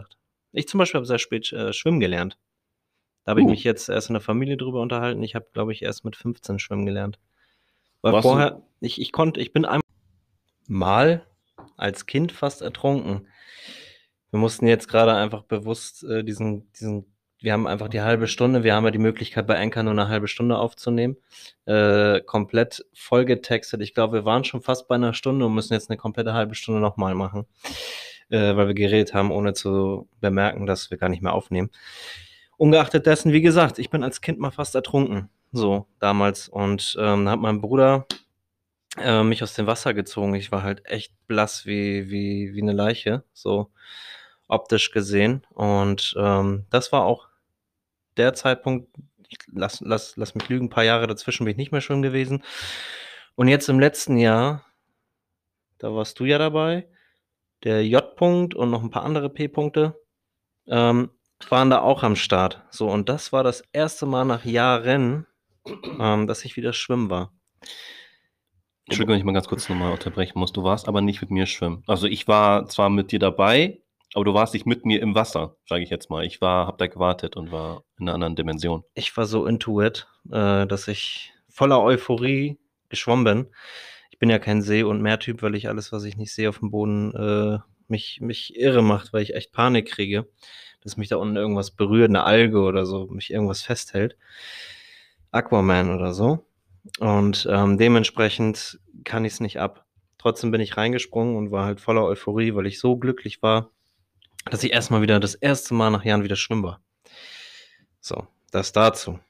S1: Ich zum Beispiel habe sehr spät äh, schwimmen gelernt. Da habe ich
S2: Uh.
S1: mich jetzt erst in der Familie drüber unterhalten. Ich habe, glaube ich, erst mit fünfzehn schwimmen gelernt. Weil
S2: Warst du-
S1: vorher, ich, ich konnte, ich bin einmal als Kind fast ertrunken. Wir mussten jetzt gerade einfach bewusst äh, diesen, diesen, wir haben einfach die halbe Stunde, wir haben ja die Möglichkeit bei Anchor nur eine halbe Stunde aufzunehmen, äh, komplett vollgetextet. Ich glaube, wir waren schon fast bei einer Stunde und müssen jetzt eine komplette halbe Stunde nochmal machen, äh, weil wir geredet haben, ohne zu bemerken, dass wir gar nicht mehr aufnehmen. Ungeachtet dessen, wie gesagt, ich bin als Kind mal fast ertrunken, so damals. Und ähm, da hat mein Bruder äh, mich aus dem Wasser gezogen. Ich war halt echt blass wie, wie, wie eine Leiche, so optisch gesehen. Und ähm, das war auch der Zeitpunkt, ich lass, lass, lass mich lügen, ein paar Jahre dazwischen bin ich nicht mehr schwimmen gewesen. Und jetzt im letzten Jahr, da warst du ja dabei, der J-Punkt und noch ein paar andere P-Punkte ähm, waren da auch am Start. So, und das war das erste Mal nach Jahren, ähm, dass ich wieder schwimmen war.
S2: Entschuldigung, wenn ich mal ganz kurz nochmal unterbrechen muss. Du warst aber nicht mit mir schwimmen. Also ich war zwar mit dir dabei, aber du warst nicht mit mir im Wasser, sage ich jetzt mal. Ich war, hab da gewartet und war in einer anderen Dimension.
S1: Ich war so into it, äh, dass ich voller Euphorie geschwommen bin. Ich bin ja kein See- und Meertyp, weil ich alles, was ich nicht sehe auf dem Boden, äh, mich, mich irre macht, weil ich echt Panik kriege, dass mich da unten irgendwas berührt, eine Alge oder so, mich irgendwas festhält. Aquaman oder so. Und ähm, dementsprechend kann ich es nicht ab. Trotzdem bin ich reingesprungen und war halt voller Euphorie, weil ich so glücklich war, dass ich erstmal wieder das erste Mal nach Jahren wieder schwimmen war. So, das dazu.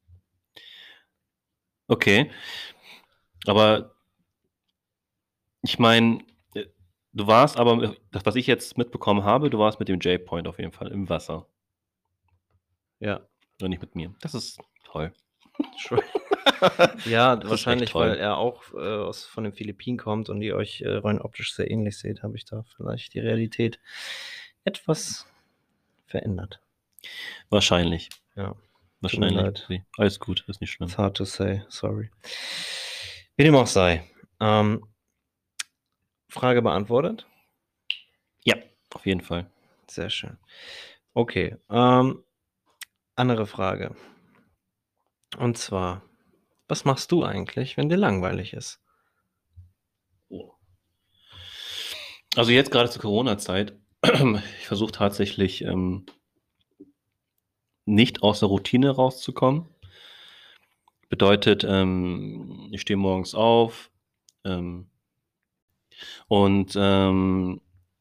S2: Okay. Aber ich meine, du warst aber, das, was ich jetzt mitbekommen habe, du warst mit dem J-Point auf jeden Fall im Wasser.
S1: Ja.
S2: Und nicht mit mir. Das ist toll.
S1: Ja,
S2: Das ist
S1: wahrscheinlich,
S2: echt toll.
S1: weil er auch äh, aus, von den Philippinen kommt und ihr euch äh, rein optisch sehr ähnlich seht, habe ich da vielleicht die Realität etwas verändert.
S2: Wahrscheinlich.
S1: Ja.
S2: Wahrscheinlich.
S1: Tut mir leid.
S2: Alles gut, ist nicht schlimm.
S1: It's hard to say, sorry. Wie dem auch sei. Ähm, Frage beantwortet?
S2: Ja, auf jeden Fall.
S1: Sehr schön. Okay, ähm, andere Frage. Und zwar, was machst du eigentlich, wenn dir langweilig ist?
S2: Also jetzt gerade zur Corona-Zeit, ich versuche tatsächlich ähm, nicht aus der Routine rauszukommen. Bedeutet, ähm, ich stehe morgens auf ähm, und ähm,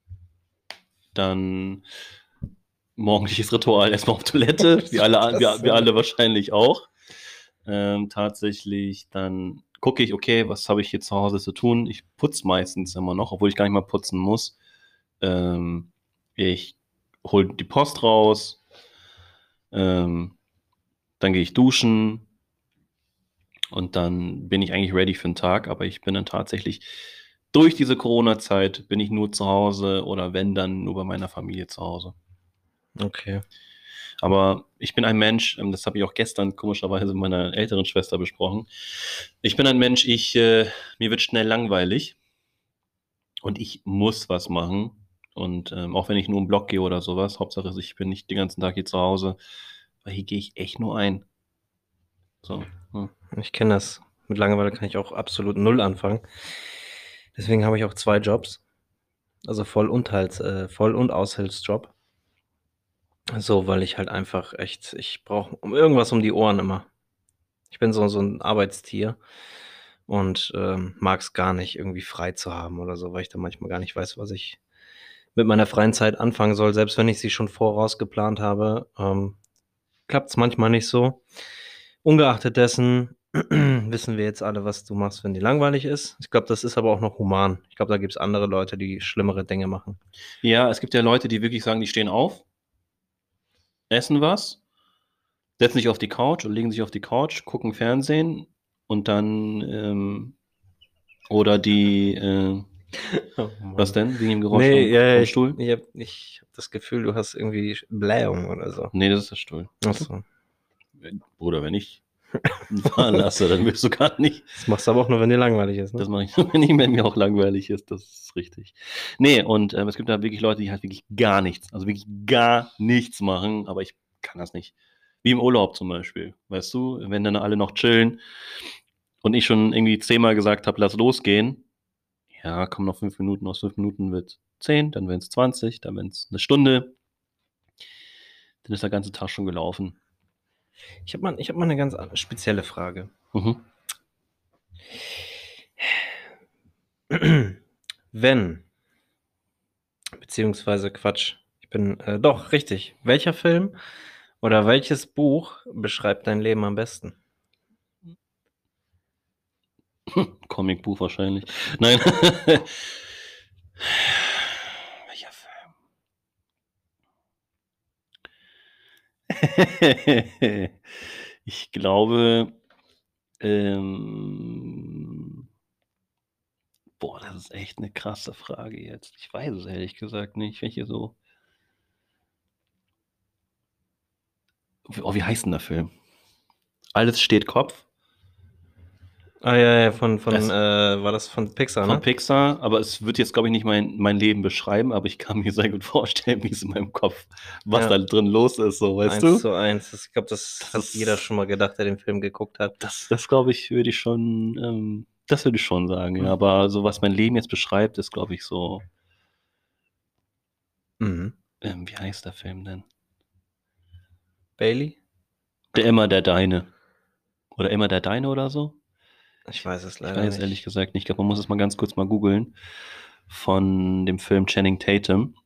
S2: dann morgendliches Ritual erstmal auf Toilette, wie alle, wir, wir alle wahrscheinlich auch. Ähm, tatsächlich dann gucke ich, okay, was habe ich hier zu Hause zu tun? Ich putze meistens immer noch, obwohl ich gar nicht mal putzen muss. Ähm, ich hole die Post raus, ähm, dann gehe ich duschen und dann bin ich eigentlich ready für den Tag, aber ich bin dann tatsächlich durch diese Corona-Zeit bin ich nur zu Hause oder wenn, dann nur bei meiner Familie zu Hause.
S1: Okay.
S2: Aber ich bin ein Mensch, das habe ich auch gestern komischerweise mit meiner älteren Schwester besprochen. Ich bin ein Mensch, ich, äh, mir wird schnell langweilig und ich muss was machen. Und ähm, auch wenn ich nur im Block gehe oder sowas, Hauptsache ist, ich bin nicht den ganzen Tag hier zu Hause, weil hier gehe ich echt nur ein. So. Hm.
S1: Ich kenne das. Mit Langeweile kann ich auch absolut null anfangen. Deswegen habe ich auch zwei Jobs. Also Voll- und Teils, äh, Voll- und Aushilfsjob. So, weil ich halt einfach echt, ich brauche um irgendwas um die Ohren immer. Ich bin so, so ein Arbeitstier und ähm, mag es gar nicht, irgendwie frei zu haben oder so, weil ich dann manchmal gar nicht weiß, was ich mit meiner freien Zeit anfangen soll. Selbst wenn ich sie schon voraus geplant habe, ähm, klappt es manchmal nicht so. Ungeachtet dessen wissen wir jetzt alle, was du machst, wenn dir langweilig ist. Ich glaube, das ist aber auch noch human. Ich glaube, da gibt es andere Leute, die schlimmere Dinge machen.
S2: Ja, es gibt ja Leute, die wirklich sagen, die stehen auf, essen was, setzen sich auf die Couch und legen sich auf die Couch, gucken Fernsehen und dann ähm, oder die äh,
S1: Oh
S2: was denn? Wegen dem Geräusch
S1: Nee,
S2: vom,
S1: ja, ja,
S2: vom
S1: ich,
S2: Stuhl?
S1: ich habe ich hab das Gefühl, du hast irgendwie Blähung oder so.
S2: Nee, das ist der Stuhl.
S1: Ach so.
S2: Oder wenn nicht. fahren lasse, dann willst du gar nicht.
S1: Das machst du aber auch nur, wenn dir langweilig ist. Ne?
S2: Das mache ich nur, wenn ich- wenn mir auch langweilig ist, das ist richtig. Nee, und ähm, es gibt da wirklich Leute, die halt wirklich gar nichts, also wirklich gar nichts machen, aber ich kann das nicht. Wie im Urlaub zum Beispiel, weißt du, wenn dann alle noch chillen und ich schon irgendwie zehnmal gesagt habe, lass losgehen, ja, komm noch fünf Minuten, aus fünf Minuten wird zehn, dann werden es zwanzig, dann werden es eine Stunde, dann ist der ganze Tag schon gelaufen.
S1: Ich habe mal, ich hab mal eine ganz an- spezielle Frage.
S2: Mhm.
S1: Wenn, beziehungsweise Quatsch, ich bin, äh, doch, richtig. Welcher Film oder welches Buch beschreibt dein Leben am besten?
S2: Comicbuch wahrscheinlich. Nein. Welcher Film? Ich glaube, ähm, boah, das ist echt eine krasse Frage jetzt. Ich weiß es ehrlich gesagt nicht, welche so. Oh, wie heißt denn der Film? Alles steht Kopf.
S1: Ah ja, ja, von, von
S2: Das-
S1: äh, war das von Pixar,
S2: Von
S1: ne?
S2: Pixar, aber es wird jetzt, glaube ich, nicht mein, mein Leben beschreiben, aber ich kann mir sehr gut vorstellen, wie es in meinem Kopf, was
S1: Ja.
S2: da drin los ist, so, weißt
S1: Eins
S2: du?
S1: zu eins. Ich glaube, das,
S2: Das
S1: hat
S2: ist-
S1: jeder schon mal gedacht, der den Film geguckt hat.
S2: Das, das glaube ich, würde ich schon, ähm, das würde ich schon sagen, ja.
S1: Mhm.
S2: Aber so, was mein Leben jetzt beschreibt, ist, glaube ich, so,
S1: Mhm.
S2: ähm, wie heißt der Film denn?
S1: Bailey?
S2: Der Immer der Deine. Oder Immer der Deine oder so?
S1: Ich weiß es
S2: Ich
S1: leider
S2: weiß
S1: nicht.
S2: ehrlich gesagt nicht. Ich glaube, man muss es mal ganz kurz mal googeln. Von dem Film Channing Tatum.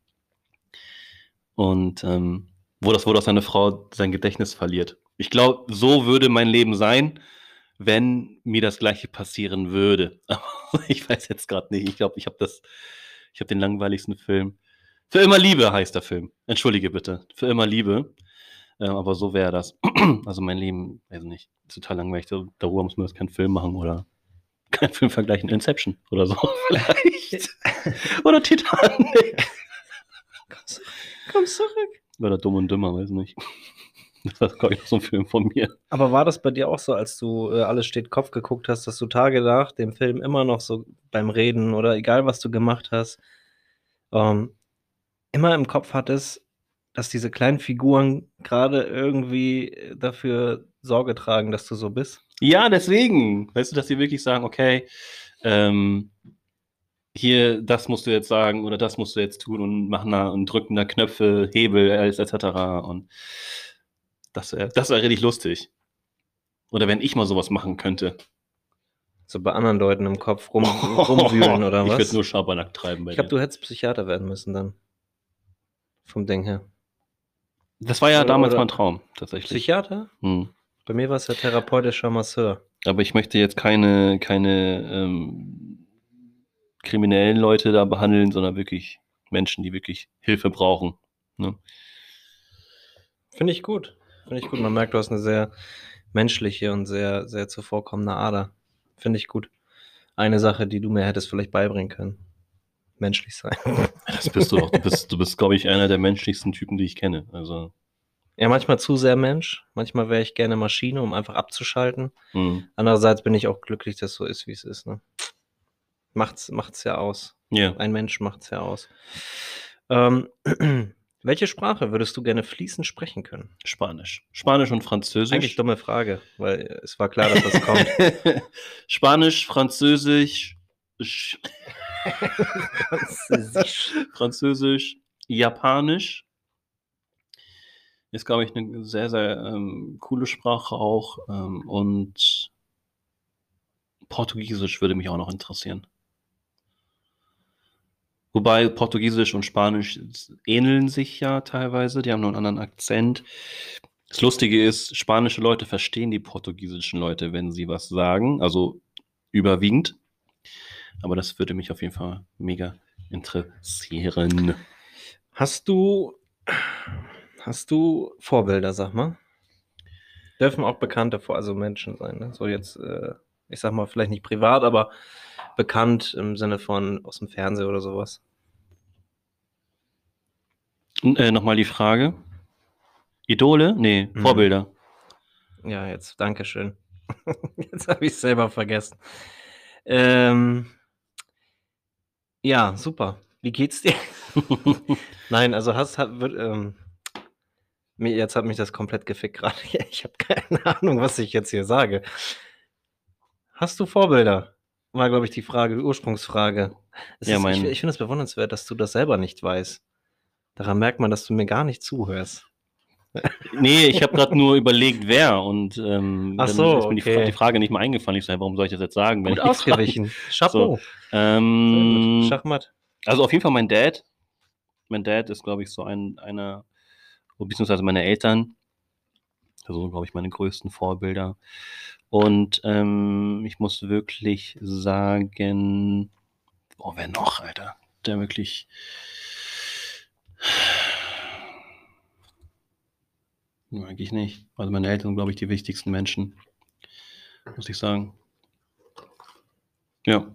S2: Und ähm, wo das, wo das seine Frau sein Gedächtnis verliert. Ich glaube, so würde mein Leben sein, wenn mir das Gleiche passieren würde. Aber ich weiß jetzt gerade nicht. Ich glaube, ich habe das, ich habe den langweiligsten Film. Für immer Liebe heißt der Film. Entschuldige bitte. Für immer Liebe. Ähm, aber so wäre das. Also mein Leben, weiß nicht, ist total langweilig. Darüber muss man jetzt keinen Film machen oder keinen Film vergleichen. Inception oder so vielleicht. Oder Titanic.
S1: Komm zurück.
S2: Oder Dumm und Dümmer, weiß nicht. Das ist, glaube ich, noch so ein Film von mir.
S1: Aber war das bei dir auch so, als du äh, Alles steht Kopf geguckt hast, dass du Tage nach dem Film immer noch so beim Reden oder egal was du gemacht hast, ähm, immer im Kopf hattest, dass diese kleinen Figuren gerade irgendwie äh, dafür Sorge tragen, dass du so bist?
S2: Ja, deswegen. Weißt du, dass sie wirklich sagen, okay, ähm, hier, das musst du jetzt sagen oder das musst du jetzt tun und machen da und drücken da Knöpfe, Hebel, alles et cetera. Und das wäre das wär richtig lustig. Oder wenn ich mal sowas machen könnte.
S1: So bei anderen Leuten im Kopf rum, rumwühlen oder
S2: Ich
S1: was?
S2: würde nur Schabernack treiben bei
S1: Ich glaube,
S2: dir.
S1: du hättest Psychiater werden müssen dann. Vom Ding her.
S2: Das war ja
S1: Oder-
S2: damals
S1: oder-
S2: mein Traum, tatsächlich.
S1: Psychiater?
S2: Hm.
S1: Bei mir war es ja therapeutischer Masseur.
S2: Aber ich möchte jetzt keine, keine ähm, kriminellen Leute da behandeln, sondern wirklich Menschen, die wirklich Hilfe brauchen. Ne?
S1: Finde ich gut. Finde ich gut. Man merkt, du hast eine sehr menschliche und sehr, sehr zuvorkommende Ader. Finde ich gut. Eine Sache, die du mir hättest vielleicht beibringen können. Menschlich sein.
S2: Das bist du doch. Du bist, du bist, glaube ich, einer der menschlichsten Typen, die ich kenne. Also,
S1: Ja, manchmal zu sehr Mensch. Manchmal wäre ich gerne Maschine, um einfach abzuschalten.
S2: hm.
S1: Andererseits bin ich auch glücklich, dass es so ist, wie es ist. Ne? Macht's, macht's ja aus.
S2: Ja.
S1: Ein Mensch macht's ja aus. Ähm, welche Sprache würdest du gerne fließend sprechen können?
S2: Spanisch. Spanisch und Französisch.
S1: Eigentlich dumme Frage, weil es war klar, dass das kommt.
S2: Spanisch, Französisch, Sch-
S1: Französisch.
S2: Französisch, Japanisch. Ist, glaube ich, eine sehr, sehr ähm, coole Sprache auch. Ähm, und Portugiesisch würde mich auch noch interessieren. Wobei Portugiesisch und Spanisch ähneln sich ja teilweise. Die haben nur einen anderen Akzent. Das Lustige ist, spanische Leute verstehen die portugiesischen Leute, wenn sie was sagen. Also überwiegend. Aber das würde mich auf jeden Fall mega interessieren.
S1: Hast du, hast du Vorbilder, sag mal? Dürfen auch bekannte, Vor- also Menschen sein, ne? So jetzt, äh, ich sag mal, vielleicht nicht privat, aber bekannt im Sinne von aus dem Fernsehen oder sowas.
S2: Äh, Nochmal die Frage. Idole? Nee,
S1: Mhm.
S2: Vorbilder.
S1: Ja, jetzt, Dankeschön. Jetzt habe ich es selber vergessen. Ähm, ja, super. Wie geht's dir? Nein, also hast hat wird, ähm mir jetzt hat mich das komplett gefickt gerade. Ich habe keine Ahnung, was ich jetzt hier sage. Hast du Vorbilder? War, glaube ich, die Frage, die Ursprungsfrage. Es
S2: Ja,
S1: ist ich
S2: mein
S1: ich finde es bewundernswert, dass du das selber nicht weißt. Daran merkt man, dass du mir gar nicht zuhörst.
S2: Ne, ich habe grad nur überlegt, wer und, ähm,
S1: Ach
S2: dann
S1: so,
S2: ist mir die Fra die
S1: okay.
S2: Frage nicht mal eingefallen. Ich so: „Hey, warum soll ich das jetzt sagen, wenn
S1: Gut
S2: ich nix weiß?“
S1: ausgewichen.
S2: So,
S1: Chapeau. Sehr gut.
S2: ähm,
S1: Schachmatt.
S2: also auf jeden Fall mein Dad. Mein Dad ist, glaube ich, so ein einer beziehungsweise meine Eltern. Also, glaube ich, meine größten Vorbilder. Und, ähm, ich muss wirklich sagen oh, wer noch, Alter? Der wirklich Nö, eigentlich nicht. Also, meine Eltern sind, glaube ich, die wichtigsten Menschen, muss ich sagen. Ja.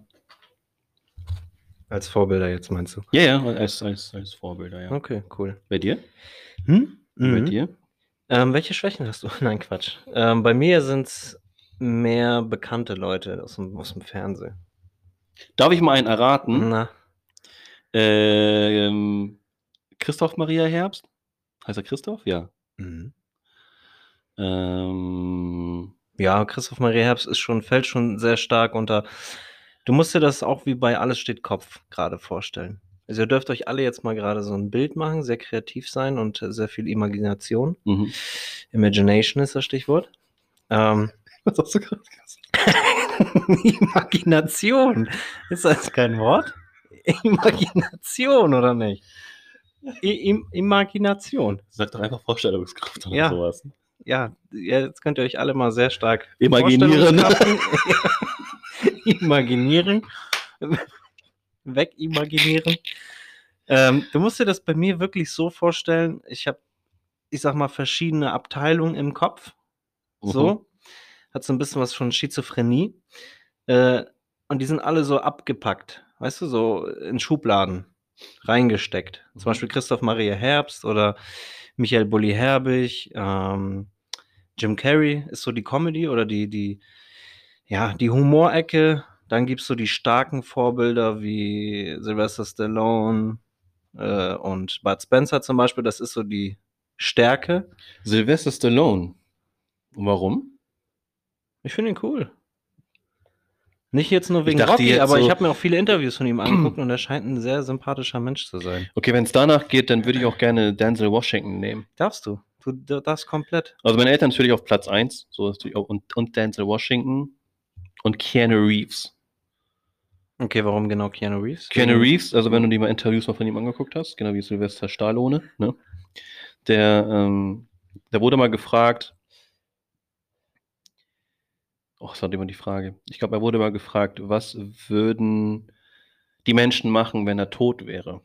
S1: Als Vorbilder jetzt, meinst du?
S2: Ja, ja, als als als Vorbilder, ja.
S1: Okay, cool.
S2: Bei dir?
S1: Hm?
S2: Und bei
S1: Mhm.
S2: dir?
S1: Ähm, welche Schwächen hast du? Nein, Quatsch. Ähm, bei mir sind's mehr bekannte Leute aus'm aus'm Fernsehen.
S2: Darf ich mal einen erraten?
S1: Na?
S2: Ähm, Christoph Maria Herbst? Heißt er Christoph? Ja.
S1: Mhm.
S2: Ähm.
S1: Ja, Christoph Maria Herbst ist schon fällt schon sehr stark unter du musst dir das auch wie bei Alles steht Kopf grade vorstellen. Also, ihr dürft euch alle jetzt mal grade so 'n Bild machen, sehr kreativ sein und sehr viel Imagination.
S2: Mhm.
S1: Imagination ist das Stichwort. Ähm
S2: Was hast du grad gesagt?
S1: Imagination. Ist das kein Wort? Imagination oder nicht? I Im Imagination.
S2: Sag doch einfach Vorstellungskraft oder so
S1: Ja,
S2: was.
S1: ja, jetzt könnt ihr euch alle mal sehr stark
S2: Imaginieren.
S1: Vorstellungskraften imaginieren, wegimaginieren. Ähm, du musst dir das bei mir wirklich so vorstellen, ich habe, ich sage mal, verschiedene Abteilungen im Kopf,
S2: Mhm.
S1: so. Hat so 'n bisschen was von Schizophrenie. Äh, und die sind alle so abgepackt, weißt du, so in Schubladen reingesteckt. Zum
S2: Mhm.
S1: Beispiel Christoph Maria Herbst oder Michael Bulli Herbig, ähm, Jim Carrey ist so die Comedy oder die die ja, die Humorecke. Dann gibt's so die starken Vorbilder wie Sylvester Stallone, äh, und Bud Spencer zum Beispiel. Das ist so die Stärke.
S2: Sylvester Stallone. Und warum?
S1: Ich finde ihn cool. Nicht jetzt nur
S2: Ich
S1: wegen
S2: dachte
S1: Rocky,
S2: jetzt
S1: aber ich
S2: so
S1: habe mir auch viele Interviews von ihm angeguckt und er scheint 'n sehr sympathischer Mensch zu sein.
S2: Okay, wenn's danach geht, dann würde ich auch gerne Denzel Washington nehmen.
S1: Darfst du. Du d darfst komplett.
S2: Also, meine Eltern natürlich auf Platz eins, so natürlich auch und und Denzel Washington und Keanu Reeves.
S1: Okay, warum genau Keanu Reeves?
S2: Keanu
S1: Wegen
S2: Reeves, also wenn du dir mal Interviews mal von ihm angeguckt hast, genau wie Sylvester Stallone, ne? Der, ähm der wurde mal gefragt Och, ist halt immer die Frage. Ich glaube, er wurde mal gefragt: „Was würden die Menschen machen, wenn er tot wäre?“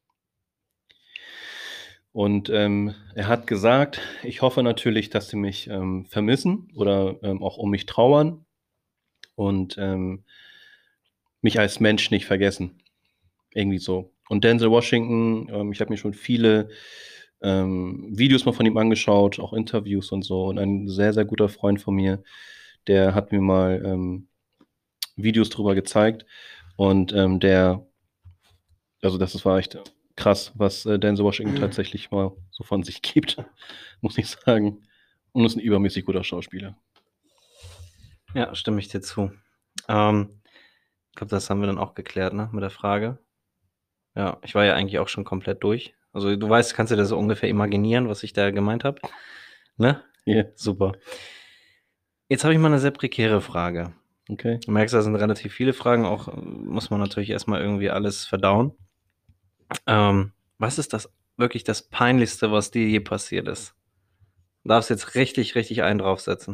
S2: Und, ähm, er hat gesagt: „Ich hoffe natürlich, dass sie mich, ähm, vermissen oder, ähm, auch um mich trauern und, ähm, mich als Mensch nicht vergessen.“ Irgendwie so. Und Denzel Washington, ähm, ich habe mir schon viele, ähm, Videos mal von ihm angeschaut, auch Interviews und so. Und ein sehr, sehr guter Freund von mir, der hat mir mal, ähm, Videos drüber gezeigt und, ähm, der also, das ist war echt krass, was, äh, Denzel Washington tatsächlich mal so von sich gibt, muss ich sagen. Und ist 'n übermäßig guter Schauspieler.
S1: Ja, stimme ich dir zu. Ähm, ich glaube, das haben wir dann auch geklärt, ne, mit der Frage. Ja, ich war ja eigentlich auch schon komplett durch. Also, du weißt kannst dir das so ungefähr imaginieren, was ich da gemeint habe, ne?
S2: Ja.
S1: Super. Jetzt habe ich mal 'ne sehr prekäre Frage.
S2: Okay.
S1: Du merkst, da sind relativ viele Fragen, auch muss man natürlich erst mal irgendwie alles verdauen. Ähm, was ist das wirklich das Peinlichste, was dir je passiert ist? Darfst jetzt richtig, richtig einen draufsetzen.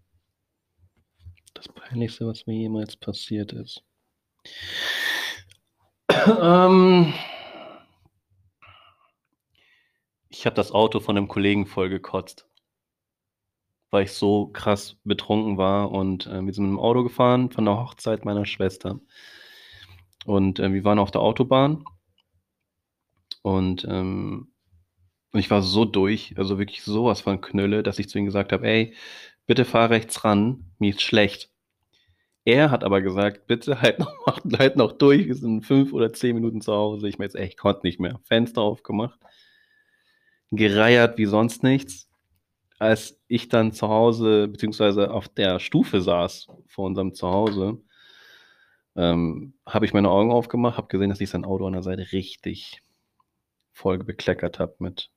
S2: Das Peinlichste, was mir jemals passiert ist. Ähm ich habe das Auto von 'nem Kollegen vollgekotzt. Weil ich so krass betrunken war und, äh, wir sind mit'm Auto gefahren von der Hochzeit meiner Schwester. Und, äh, wir waren auf der Autobahn und, ähm, und ich war so durch, also wirklich so was von Knülle, dass ich zu ihm gesagt habe: „Ey, bitte fahr rechts ran, mir ist schlecht. Er hat aber gesagt, bitte halt noch, halt noch durch, wir sind in fünf oder zehn Minuten zu Hause. Ich mir jetzt echt, ich konnte nicht mehr. Fenster aufgemacht, gereiert wie sonst nichts. Als ich dann zu Hause, beziehungsweise auf der Stufe saß, vor unserem Zuhause, ähm, habe ich meine Augen aufgemacht, habe gesehen, dass ich sein Auto an der Seite richtig voll bekleckert habe mit,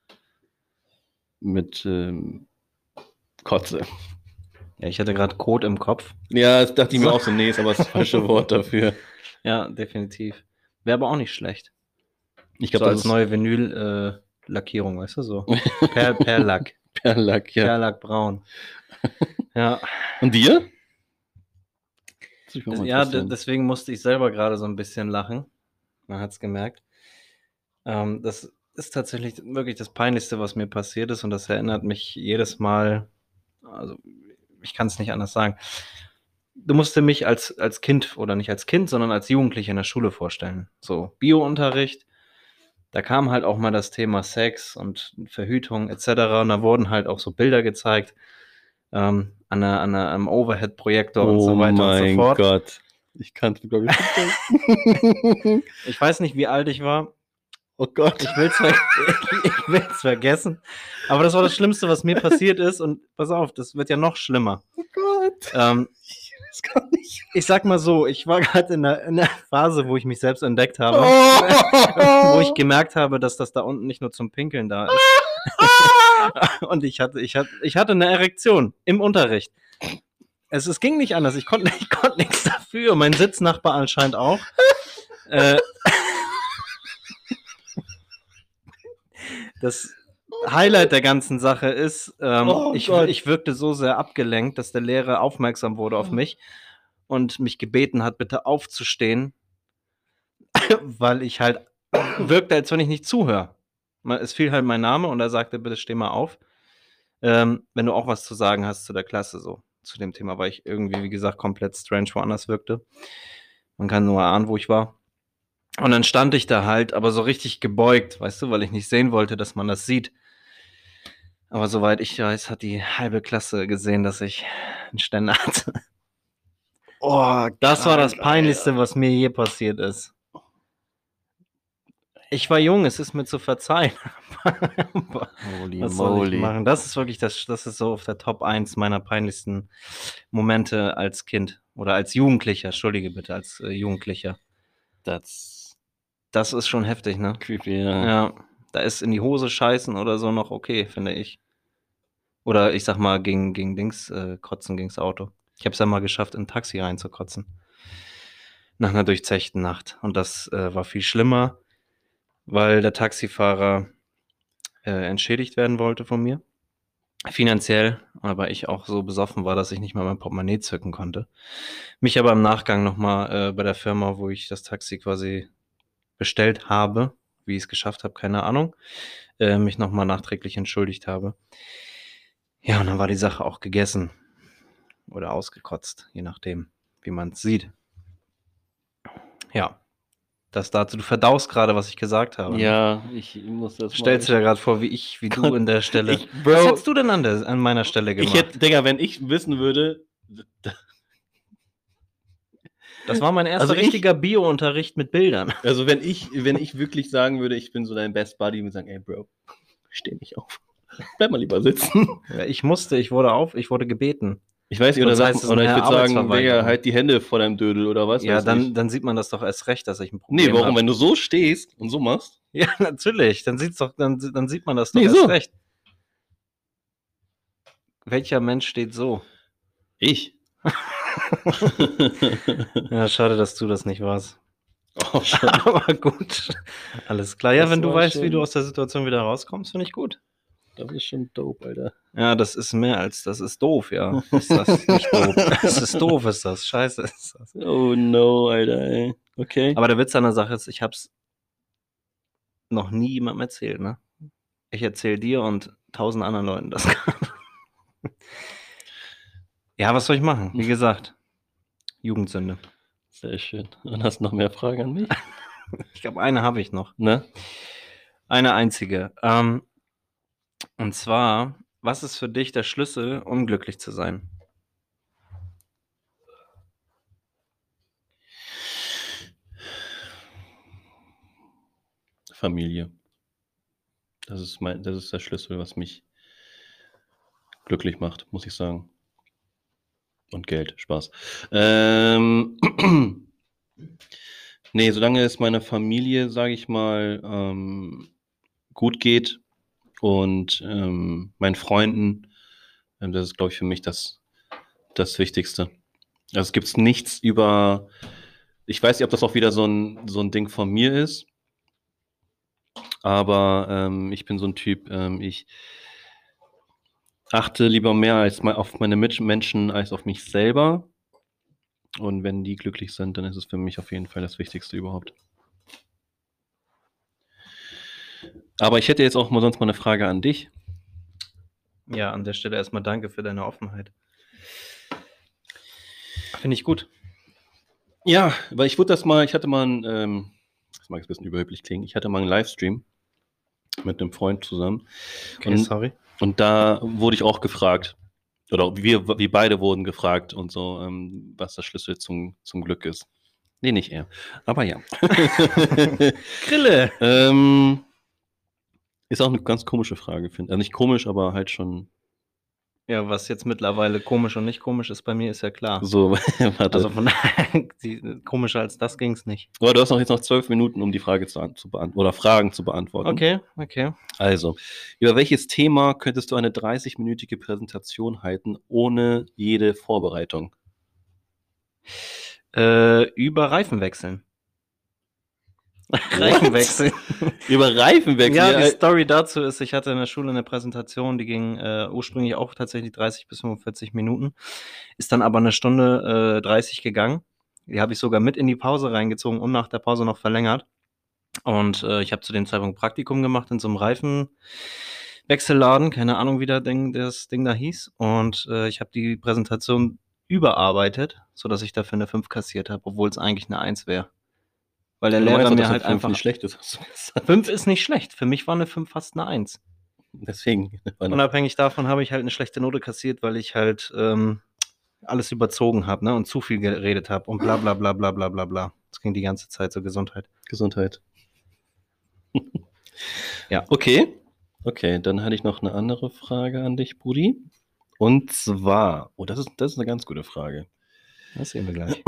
S2: mit ähm, Kotze.
S1: Ja, ich hatte gerade Kot im Kopf.
S2: Ja, das dachte ich mir
S1: So.
S2: auch so, nee, ist aber das falsche Wort dafür.
S1: Ja, definitiv. Wäre aber auch nicht schlecht.
S2: Ich
S1: So
S2: glaube,
S1: als
S2: das ist
S1: neue Vinyl-Lackierung, weißt du, so. Per, Perlack.
S2: Perlack, ja.
S1: Perlack braun. Ja,
S2: Und dir? Das würde mich auch
S1: das,
S2: mal
S1: ja, d-
S2: interessieren.
S1: deswegen musste ich selber gerade so ein bisschen lachen. Man hat es gemerkt. Ähm, das ist tatsächlich wirklich das Peinlichste, was mir passiert ist, und das erinnert mich jedes Mal, also ich kann es nicht anders sagen. Du musst dir mich als, als Kind, oder nicht als Kind, sondern als Jugendlicher in der Schule vorstellen. So, Biounterricht, da kam halt auch mal das Thema Sex und Verhütung et cetera. Und da wurden halt auch so Bilder gezeigt, ähm, an einer, an einer, am Overhead-Projektor und so
S2: Oh
S1: weiter und so
S2: mein
S1: fort.
S2: Gott. Ich kann es mir, glaube ich, nicht denken.
S1: Ich weiß nicht, wie alt ich war.
S2: Oh Gott.
S1: Ich will es ver ich will's vergessen. Aber das war das Schlimmste, was mir passiert ist. Und pass auf, das wird ja noch schlimmer.
S2: Oh Gott.
S1: Ähm,
S2: Ich weiß gar nicht.
S1: ich sag mal so, ich war gerade in, in der Phase, wo ich mich selbst entdeckt habe.
S2: Oh.
S1: Wo ich gemerkt habe, dass das da unten nicht nur zum Pinkeln da ist. Und ich hatte, ich, hatte, ich hatte eine Erektion im Unterricht. Es, es ging nicht anders. Ich konnte ich konnt nichts dafür. Mein Sitznachbar anscheinend auch. Äh, das Highlight der ganzen Sache ist, ähm,
S2: Oh
S1: ich,
S2: Gott.
S1: ich wirkte so sehr abgelenkt, dass der Lehrer aufmerksam wurde auf mich und mich gebeten hat, bitte aufzustehen, weil ich halt wirkte, als wenn ich nicht zuhöre. Es fiel halt mein Name und er sagte, bitte steh mal auf, ähm, wenn du auch was zu sagen hast zu der Klasse, so zu dem Thema, weil ich irgendwie, wie gesagt, komplett strange woanders wirkte. Man kann nur ahnen, wo ich war. Und dann stand ich da halt, aber so richtig gebeugt, weißt du, weil ich nicht sehen wollte, dass man das sieht. Aber soweit ich weiß, hat die halbe Klasse gesehen, dass ich einen Ständer hatte.
S2: Oh,
S1: Das war das
S2: krank,
S1: Peinlichste,
S2: Alter.
S1: was mir je passiert ist. Ich war jung, es ist mir zu verzeihen.
S2: Holy
S1: Was soll ich
S2: moly.
S1: machen? Das ist wirklich, das, das ist so auf der Top eins meiner peinlichsten Momente als Kind oder als Jugendlicher. Entschuldige bitte, als äh, Jugendlicher.
S2: That's
S1: Das ist schon heftig, ne?
S2: creepy, ja.
S1: Ja, da ist in die Hose scheißen oder so noch okay, finde ich. Oder ich sag mal, gegen, gegen Dings äh, kotzen gegens Auto. Ich habe es ja mal geschafft, in ein Taxi reinzukotzen. Nach einer durchzechten Nacht. Und das äh, war viel schlimmer, weil der Taxifahrer äh, entschädigt werden wollte von mir. Finanziell, aber ich auch so besoffen war, dass ich nicht mal mein Portemonnaie zücken konnte. Mich aber im Nachgang nochmal äh, bei der Firma, wo ich das Taxi quasi bestellt habe, wie ich es geschafft habe, keine Ahnung, äh, mich nochmal nachträglich entschuldigt habe. Ja, und dann war die Sache auch gegessen. Oder ausgekotzt, je nachdem, wie man es sieht. Ja, das dazu. Du verdaust gerade, was ich gesagt habe. Ne?
S2: Ja, ich muss das
S1: Stellst du
S2: mal.
S1: dir gerade vor, wie ich, wie du
S2: Gott,
S1: in der Stelle.
S2: ich- Bro,
S1: was hättest du denn an, der, an meiner Stelle gemacht?
S2: Ich hätte, Digga, wenn ich wissen würde.
S1: Das war mein erster
S2: Also ich-
S1: richtiger Bio-Unterricht mit Bildern.
S2: Also wenn ich, wenn ich wirklich sagen würde, ich bin so dein Best Buddy und sagen, ey Bro, steh nicht auf. Bleib mal lieber sitzen.
S1: Ja, ich musste, ich wurde auf, ich wurde gebeten.
S2: Ich weiß nicht, oder,
S1: Sonst
S2: sag,
S1: heißt es
S2: oder ich
S1: nachher
S2: würde sagen, Digga,
S1: Arbeitsverweigerung.
S2: halt die Hände vor deinem Dödel oder was
S1: Ja,
S2: weiß
S1: dann,
S2: ich.
S1: dann sieht man das doch erst recht, dass ich ein Problem
S2: Nee, warum?
S1: habe.
S2: Wenn du so stehst und so machst.
S1: Ja, natürlich. Dann, sieht's doch, dann, dann sieht man das doch
S2: Nee,
S1: erst
S2: so.
S1: recht. Welcher Mensch steht so?
S2: Ich.
S1: Ja, schade, dass du das nicht warst.
S2: Oh, schon.
S1: Aber gut. Alles klar. Ja,
S2: Das
S1: wenn du
S2: war
S1: weißt, wie
S2: schon-
S1: du aus der Situation wieder rauskommst, finde ich gut.
S2: Das ist schon dope, Alter.
S1: Ja, das ist mehr als, das ist doof, ja. Ist das nicht doof? Das ist doof, ist das. Scheiße ist das.
S2: Oh no, Alter, ey. Okay.
S1: Aber der Witz an der Sache ist, ich hab's noch nie jemandem erzählt, ne? Ich erzähle dir und tausend anderen Leuten das. Ja, was soll ich machen? Wie gesagt, Jugendsünde.
S2: Sehr schön. Und hast du noch mehr Fragen an mich?
S1: Ich glaube, eine habe ich noch.
S2: Ne?
S1: Eine einzige. Ähm, und zwar Was ist für dich der Schlüssel, um glücklich zu sein?
S2: Familie. Das ist mein, das ist der Schlüssel, was mich glücklich macht, muss ich sagen. Und Geld, Spaß. Ähm, nee, solange es meiner Familie, sage ich mal, ähm, gut geht und ähm, meinen Freunden, ähm, das ist, glaube ich, für mich das, das Wichtigste. Also es gibt nichts über, ich weiß nicht, ob das auch wieder so ein, so ein Ding von mir ist, aber ähm, ich bin so ein Typ, ähm, ich achte lieber mehr als mal auf meine Mitmenschen als auf mich selber. Und wenn die glücklich sind, dann ist es für mich auf jeden Fall das Wichtigste überhaupt. Aber ich hätte jetzt auch mal sonst mal eine Frage an dich.
S1: Ja, an der Stelle erstmal danke für deine Offenheit. Finde ich gut.
S2: Ja, weil ich wurde das mal, ich hatte mal einen, ähm, das mag jetzt ein bisschen überheblich klingen, ich hatte mal einen Livestream mit einem Freund zusammen.
S1: Okay,
S2: und,
S1: sorry.
S2: und da wurde ich auch gefragt, oder wir, wir beide wurden gefragt und so, ähm, was der Schlüssel zum, zum Glück ist. Nee, nicht er. Aber ja.
S1: Grille!
S2: ähm, ist auch eine ganz komische Frage, finde ich. Also nicht komisch, aber halt schon
S1: Ja, was jetzt mittlerweile komisch und nicht komisch ist bei mir, ist ja klar.
S2: so, warte.
S1: Also von daher, die- komischer als das ging es nicht.
S2: Aber du hast noch jetzt noch zwölf Minuten, um die Frage zu, an- zu beantworten oder Fragen zu beantworten.
S1: Okay, okay.
S2: Also, über welches Thema könntest du eine dreißig-minütige Präsentation halten, ohne jede Vorbereitung?
S1: Äh, über Reifen wechseln. Reifen wechseln.
S2: Über Reifenwechsel?
S1: Ja, die
S2: Ja,
S1: Story dazu ist, ich hatte in der Schule eine Präsentation, die ging äh, ursprünglich auch tatsächlich dreißig bis fünfundvierzig Minuten, ist dann aber eine Stunde äh, dreißig gegangen. Die habe ich sogar mit in die Pause reingezogen und nach der Pause noch verlängert. Und äh, ich habe zu dem Zeitpunkt Praktikum gemacht in so einem Reifenwechselladen, keine Ahnung, wie der Ding, das Ding da hieß. Und äh, ich habe die Präsentation überarbeitet, sodass ich dafür eine fünf kassiert habe, obwohl es eigentlich eine eins wäre. Weil der
S2: du
S1: Lehrer
S2: meinst doch,
S1: mir
S2: dass
S1: halt
S2: eine fünf
S1: einfach.
S2: nicht schlecht ist, hast du gesagt.
S1: fünf ist nicht schlecht. Für mich war eine fünf fast eine eins.
S2: Deswegen.
S1: Unabhängig davon habe ich halt eine schlechte Note kassiert, weil ich halt ähm, alles überzogen habe, ne, und zu viel geredet habe und bla bla bla bla bla bla bla. Das ging die ganze Zeit zur Gesundheit.
S2: Gesundheit.
S1: Ja.
S2: Okay. Okay, dann hatte ich noch eine andere Frage an dich, Brudi. Und zwar, oh, das ist, das ist eine ganz gute Frage.
S1: Das sehen wir gleich.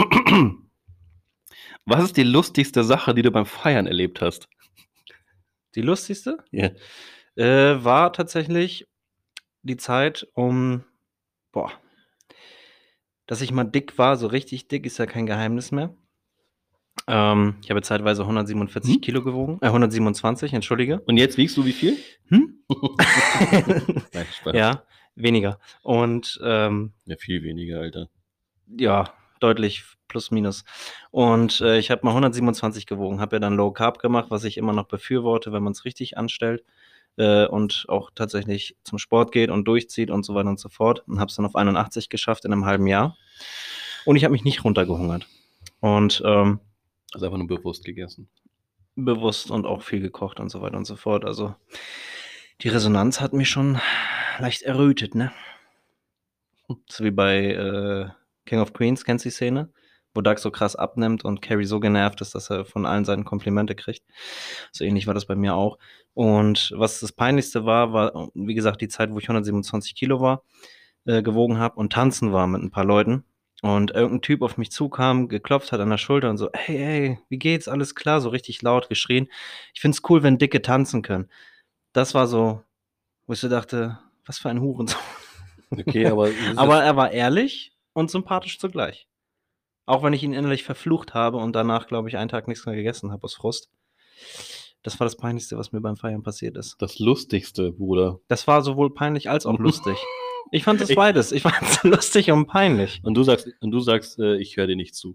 S2: Was ist die lustigste Sache, die du beim Feiern erlebt hast?
S1: Die lustigste
S2: Ja.
S1: äh, war tatsächlich die Zeit, um, boah, dass ich mal dick war, so richtig dick, ist ja kein Geheimnis mehr. Ähm, ich habe zeitweise hundertsiebenundvierzig
S2: Hm?
S1: Kilo gewogen, äh, hundertsiebenundzwanzig, entschuldige.
S2: Und jetzt wiegst du wie viel?
S1: Hm?
S2: Nein, Spaß.
S1: Ja, weniger. Und ähm,
S2: Ja, viel weniger, Alter.
S1: ja, deutlich plus minus. Und äh, ich habe mal hundertsiebenundzwanzig gewogen, habe ja dann Low Carb gemacht, was ich immer noch befürworte, wenn man es richtig anstellt äh, und auch tatsächlich zum Sport geht und durchzieht und so weiter und so fort. Und habe es dann auf einundachtzig geschafft in einem halben Jahr. Und ich habe mich nicht runtergehungert. Und ähm,
S2: Also einfach nur bewusst gegessen.
S1: bewusst und auch viel gekocht und so weiter und so fort. Also die Resonanz hat mich schon leicht errötet, ne? So wie bei äh, King of Queens, kennst du die Szene? Wo Doug so krass abnimmt und Carrie so genervt ist, dass er von allen Seiten Komplimente kriegt. So ähnlich war das bei mir auch. Und was das Peinlichste war, war, wie gesagt, die Zeit, wo ich hundertsiebenundzwanzig Kilo war, äh, gewogen habe und tanzen war mit ein paar Leuten. Und irgendein Typ auf mich zukam, geklopft hat an der Schulter und so, hey, hey, wie geht's? Alles klar? So richtig laut geschrien. Ich find's cool, wenn Dicke tanzen können. Das war so, wo ich so dachte, was für ein Hurensohn.
S2: Okay, aber.
S1: Aber er war ehrlich und sympathisch zugleich. Auch wenn ich ihn innerlich verflucht habe und danach, glaube ich, einen Tag nichts mehr gegessen habe aus Frust. Das war das Peinlichste, was mir beim Feiern passiert ist.
S2: Das Lustigste, Bruder.
S1: Das war sowohl peinlich als auch lustig. Ich fand das beides. Ich fand es lustig und peinlich.
S2: Und du sagst, und du sagst, äh, ich höre dir nicht zu.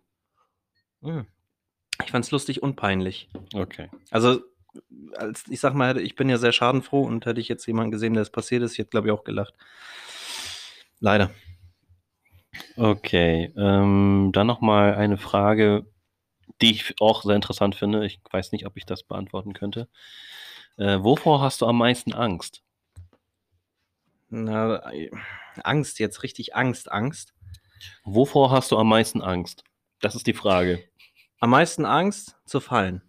S1: Ich fand es lustig und peinlich.
S2: Okay.
S1: Also, als, ich sag mal, ich bin ja sehr schadenfroh und hätte ich jetzt jemanden gesehen, der es passiert ist, ich hätte, glaube ich, auch gelacht. Leider.
S2: Okay. Ähm, dann nochmal eine Frage, die ich auch sehr interessant finde. Ich weiß nicht, ob ich das beantworten könnte. Äh, wovor hast du am meisten Angst?
S1: Na, äh, Angst, jetzt richtig Angst, Angst.
S2: Wovor hast du am meisten Angst? Das ist die Frage.
S1: Am meisten Angst zu fallen.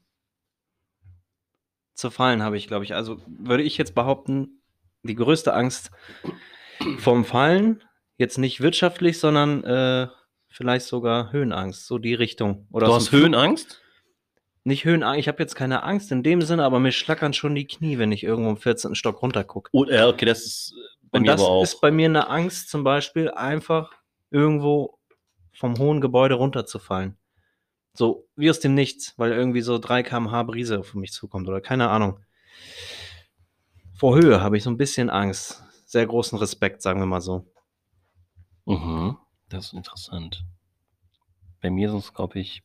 S1: Zu fallen habe ich, glaube ich. Also würde ich jetzt behaupten, die größte Angst vom Fallen, jetzt nicht wirtschaftlich, sondern äh, vielleicht sogar Höhenangst, so die Richtung. Oder
S2: Du
S1: aus
S2: hast
S1: dem Flug-
S2: Höhenangst?
S1: Nicht Höhenangst, ich habe jetzt keine Angst in dem Sinne, aber mir schlackern schon die Knie, wenn ich irgendwo im vierzehnten Stock runtergucke.
S2: Oh, ja, okay, das ist bei
S1: Und
S2: mir
S1: das
S2: aber auch.
S1: ist bei mir eine Angst, zum Beispiel einfach irgendwo vom hohen Gebäude runterzufallen. So wie aus dem Nichts, weil irgendwie so drei Kilometer pro Stunde Brise auf mich zukommt oder keine Ahnung. Vor Höhe habe ich so ein bisschen Angst. Sehr großen Respekt, sagen wir mal so.
S2: Mhm, das ist interessant. Bei mir ist es, glaube ich,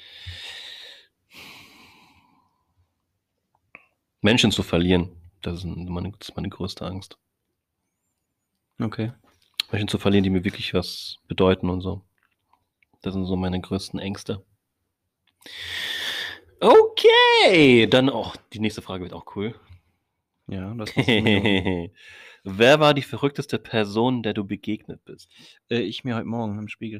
S2: Menschen zu verlieren. Das ist meine, das ist meine größte Angst.
S1: Okay.
S2: Menschen zu verlieren, die mir wirklich was bedeuten und so. Das sind so meine größten Ängste. Okay, dann auch, die nächste Frage wird auch cool.
S1: Ja, das musst du mir tun.
S2: Wer war die verrückteste Person, der du begegnet bist?
S1: äh, Ich mir heute Morgen im Spiegel.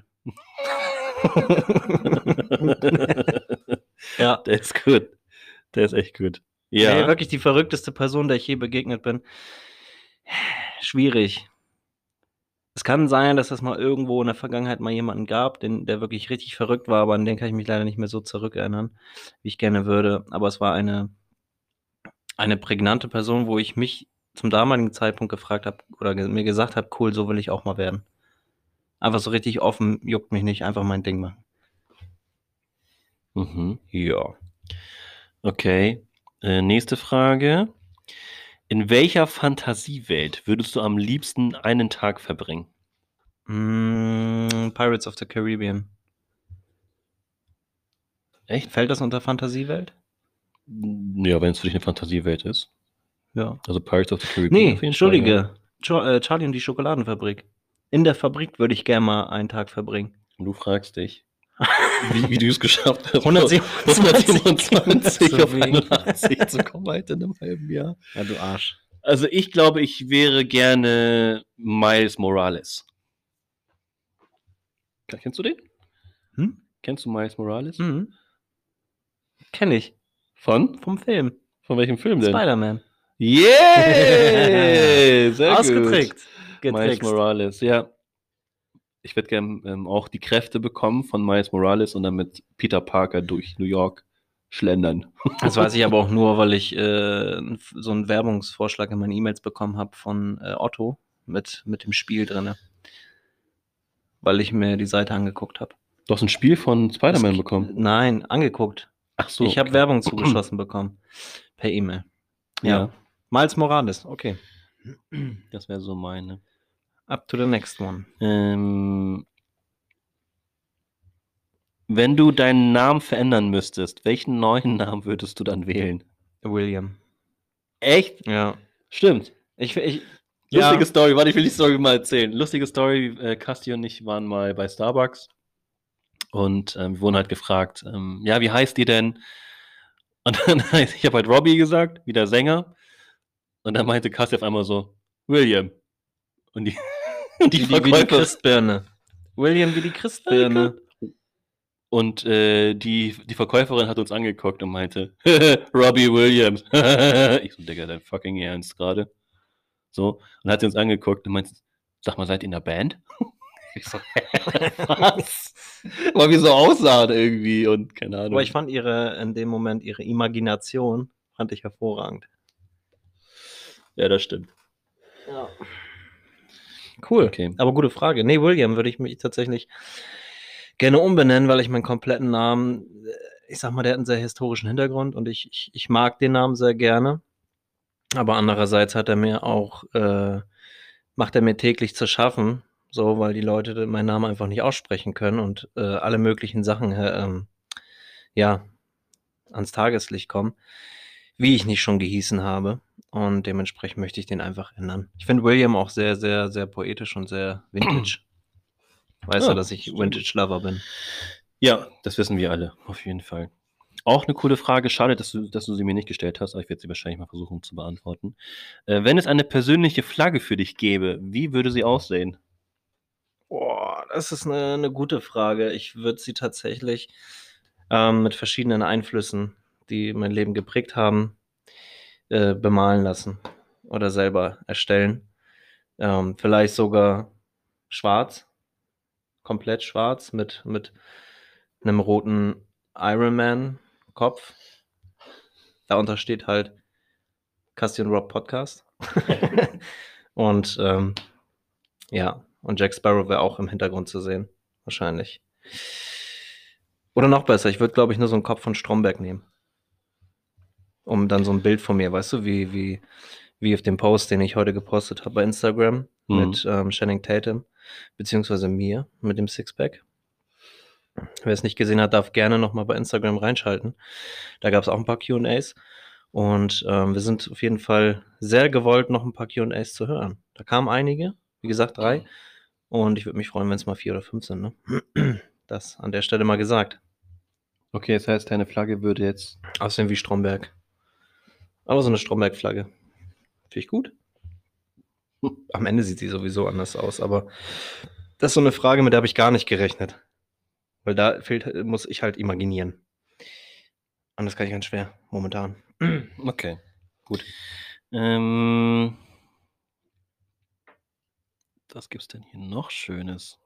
S1: Ja.
S2: Der ist gut. Der ist echt gut. Ja.
S1: Nee, wirklich die verrückteste Person, der ich je begegnet bin. Schwierig. Es kann sein, dass es mal irgendwo in der Vergangenheit mal jemanden gab, den, der wirklich richtig verrückt war, aber an den kann ich mich leider nicht mehr so zurückerinnern, wie ich gerne würde. Aber es war eine, eine prägnante Person, wo ich mich zum damaligen Zeitpunkt gefragt habe oder ge mir gesagt habe, cool, so will ich auch mal werden. Einfach so richtig offen, juckt mich nicht, einfach mein Ding machen.
S2: Mhm. Ja. Okay. Äh, nächste Frage. In welcher Fantasiewelt würdest du am liebsten einen Tag verbringen?
S1: Mm, Pirates of the Caribbean.
S2: Echt?
S1: Fällt das unter Fantasiewelt?
S2: Ja, wenn es für dich eine Fantasiewelt ist.
S1: Ja.
S2: Also Pirates of the Caribbean.
S1: Nee,
S2: auf jeden
S1: Entschuldige.
S2: Fall,
S1: Cho- äh, Charlie und die Schokoladenfabrik. In der Fabrik würde ich gerne mal einen Tag verbringen.
S2: ja. Du fragst dich, wie, wie du es geschafft hast,
S1: hundertsiebenundzwanzig
S2: hundertsiebenundzwanzig auf
S1: zu wiegen.
S2: einundachtzig zu kommen halt in einem halben Jahr.
S1: Ja, du Arsch.
S2: Also ich glaube, ich wäre gerne Miles Morales. Kennst du den?
S1: Hm?
S2: Kennst du Miles Morales?
S1: Mhm. Kenn ich.
S2: Von?
S1: Vom Film.
S2: Von welchem Film denn?
S1: Spider-Man.
S2: Yeah! Sehr
S1: Ausgetrickst.
S2: gut. Miles
S1: Getrickst.
S2: Morales, ja. Ich würde gerne ähm, auch die Kräfte bekommen von Miles Morales und dann mit Peter Parker durch New York schlendern.
S1: Das weiß ich aber auch nur, weil ich äh, so einen Werbungsvorschlag in meinen E-Mails bekommen habe von äh, Otto mit, mit dem Spiel drin. Weil ich mir die Seite angeguckt habe.
S2: Du hast ein Spiel von Spider-Man bekommen?
S1: Nein, angeguckt.
S2: Ach so.
S1: Ich habe
S2: okay.
S1: Werbung zugeschossen bekommen. Per E-Mail. Ja.
S2: Ja.
S1: Miles Morales, okay.
S2: Das wäre so meine.
S1: Up to the next one.
S2: Ähm, wenn du deinen Namen verändern müsstest, welchen neuen Namen würdest du dann wählen?
S1: William.
S2: Echt?
S1: Ja.
S2: Stimmt.
S1: Ich, ich,
S2: Lustige
S1: ja.
S2: Story, warte, ich will die Story mal erzählen. Lustige Story, äh, Kasti und ich waren mal bei Starbucks und ähm, wir wurden halt gefragt, ähm, ja, wie heißt ihr denn? Und dann, ich habe halt Robbie gesagt, wie der Sänger. Und dann meinte Kasti auf einmal so, William. Und die, und die,
S1: Wie die, wie die
S2: Verkäuferin-
S1: Christbirne. William wie die Christbirne.
S2: Und äh, die, die Verkäuferin hat uns angeguckt und meinte, Robbie Williams. Ich so, Digga, dein fucking Ernst gerade. So, und hat sie uns angeguckt und meinte, sag mal, seid ihr in der Band? Ich so, was? Weil wir so aussahen irgendwie und keine Ahnung.
S1: Aber ich fand ihre, in dem Moment, ihre Imagination, fand ich hervorragend.
S2: Ja, das stimmt.
S1: Ja. Cool.
S2: Okay.
S1: Aber gute Frage. Nee, William würde ich mich tatsächlich gerne umbenennen, weil ich meinen kompletten Namen, ich sag mal, der hat einen sehr historischen Hintergrund und ich, ich, ich mag den Namen sehr gerne. Aber andererseits hat er mir auch, äh, macht er mir täglich zu schaffen, so, weil die Leute meinen Namen einfach nicht aussprechen können und äh, alle möglichen Sachen, äh, ähm, ja, ans Tageslicht kommen, wie ich nicht schon gehießen habe. Und dementsprechend möchte ich den einfach ändern. Ich finde William auch sehr, sehr, sehr poetisch und sehr vintage. Weißt
S2: Ja,
S1: du, dass ich
S2: stimmt.
S1: Vintage-Lover bin?
S2: Ja, das wissen wir alle, auf jeden Fall. Auch eine coole Frage. Schade, dass du, dass du sie mir nicht gestellt hast, aber ich werde sie wahrscheinlich mal versuchen zu beantworten. Äh, wenn es eine persönliche Flagge für dich gäbe, wie würde sie aussehen?
S1: Boah, das ist eine, eine gute Frage. Ich würde sie tatsächlich ähm, mit verschiedenen Einflüssen, die mein Leben geprägt haben, äh, bemalen lassen oder selber erstellen. Ähm, vielleicht sogar schwarz, komplett schwarz mit, mit einem roten Iron Man Kopf. Darunter steht halt Casti und Rob Podcast. und ähm, ja, und Jack Sparrow wäre auch im Hintergrund zu sehen, wahrscheinlich. Oder noch besser, ich würde, glaube ich, nur so einen Kopf von Stromberg nehmen. Um dann so ein Bild von mir, weißt du, wie, wie, wie auf dem Post, den ich heute gepostet habe bei Instagram
S2: Mhm.
S1: mit ähm, Channing Tatum, beziehungsweise mir mit dem Sixpack. Wer es nicht gesehen hat, darf gerne nochmal bei Instagram reinschalten. Da gab es auch ein paar Q und A's. Und ähm, wir sind auf jeden Fall sehr gewollt, noch ein paar Q und A's zu hören. Da kamen einige, wie gesagt, drei. Und ich würde mich freuen, wenn es mal vier oder fünf sind. Ne? Das an der Stelle mal gesagt.
S2: Okay, das heißt, deine Flagge würde jetzt...
S1: Aussehen wie Stromberg. Aber so eine Stromberg-Flagge. Finde ich gut. Am Ende sieht sie sowieso anders aus, aber das ist so eine Frage, mit der habe ich gar nicht gerechnet. Weil da fehlt, muss ich halt imaginieren. Und das kann ich ganz schwer, momentan.
S2: Okay, gut. Ähm, was gibt's denn hier noch Schönes?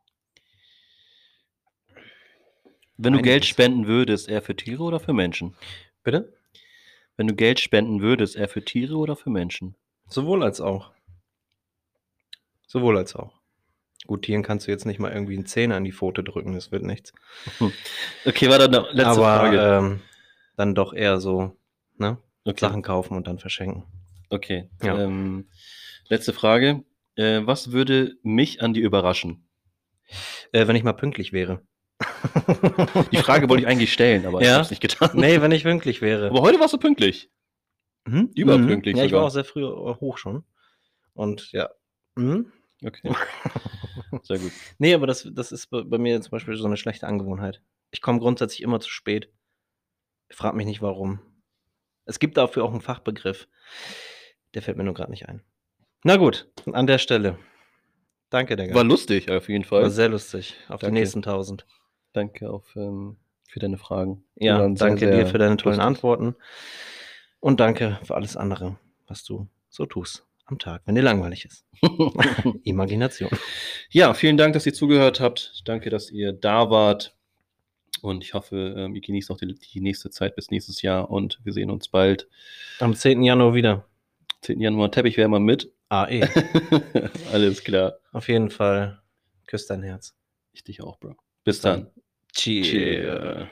S2: Wenn du
S1: Einiges.
S2: Geld spenden würdest, eher für Tiere oder für Menschen?
S1: Bitte?
S2: Wenn du Geld spenden würdest, eher für Tiere oder für Menschen?
S1: Sowohl als auch. Sowohl als auch. Gut, Tieren kannst du jetzt nicht mal irgendwie einen Zehner an die Pfote drücken, das wird nichts.
S2: Okay, war dann eine letzte
S1: Aber
S2: Frage.
S1: ähm, dann doch eher so, ne?
S2: Okay.
S1: Sachen kaufen und dann verschenken.
S2: Okay.
S1: Ja.
S2: Ähm, letzte Frage. Äh, was würde mich an dir überraschen?
S1: Äh, wenn ich mal pünktlich wäre.
S2: Die Frage wollte ich eigentlich stellen, aber ich
S1: Ja?
S2: habe es nicht getan.
S1: Nee, wenn ich pünktlich wäre.
S2: Aber heute warst du pünktlich.
S1: Mhm.
S2: Überpünktlich
S1: Mhm. Ja, ich
S2: sogar.
S1: war auch sehr früh äh, hoch schon. Und ja. Mhm.
S2: Okay. Sehr gut.
S1: Nee, aber das, das ist bei, bei mir zum Beispiel so eine schlechte Angewohnheit. Ich komme grundsätzlich immer zu spät. Ich frage mich nicht, warum. Es gibt dafür auch einen Fachbegriff. Der fällt mir nur gerade nicht ein. Na gut, an der Stelle. Danke, Digga.
S2: War lustig auf jeden Fall.
S1: War sehr lustig. Auf
S2: Danke.
S1: die nächsten tausend.
S2: Danke auf, ähm, für deine Fragen. Die
S1: Ja,
S2: waren sehr,
S1: danke
S2: sehr
S1: dir für deine tollen
S2: lustig.
S1: Antworten. Und danke für alles andere, was du so tust am Tag, wenn dir langweilig ist. Imagination.
S2: Ja, vielen Dank, dass ihr zugehört habt. Danke, dass ihr da wart. Und ich hoffe, ähm, ihr genießt auch die, die nächste Zeit bis nächstes Jahr. Und wir sehen uns bald.
S1: Am zehnten Januar wieder.
S2: zehnten Januar Teppich wäre mal mit.
S1: Ah, eh.
S2: Alles klar.
S1: Auf jeden Fall. Küss dein Herz.
S2: Ich dich auch, Bro. Bis dann.
S1: Cheers.
S2: Cheers.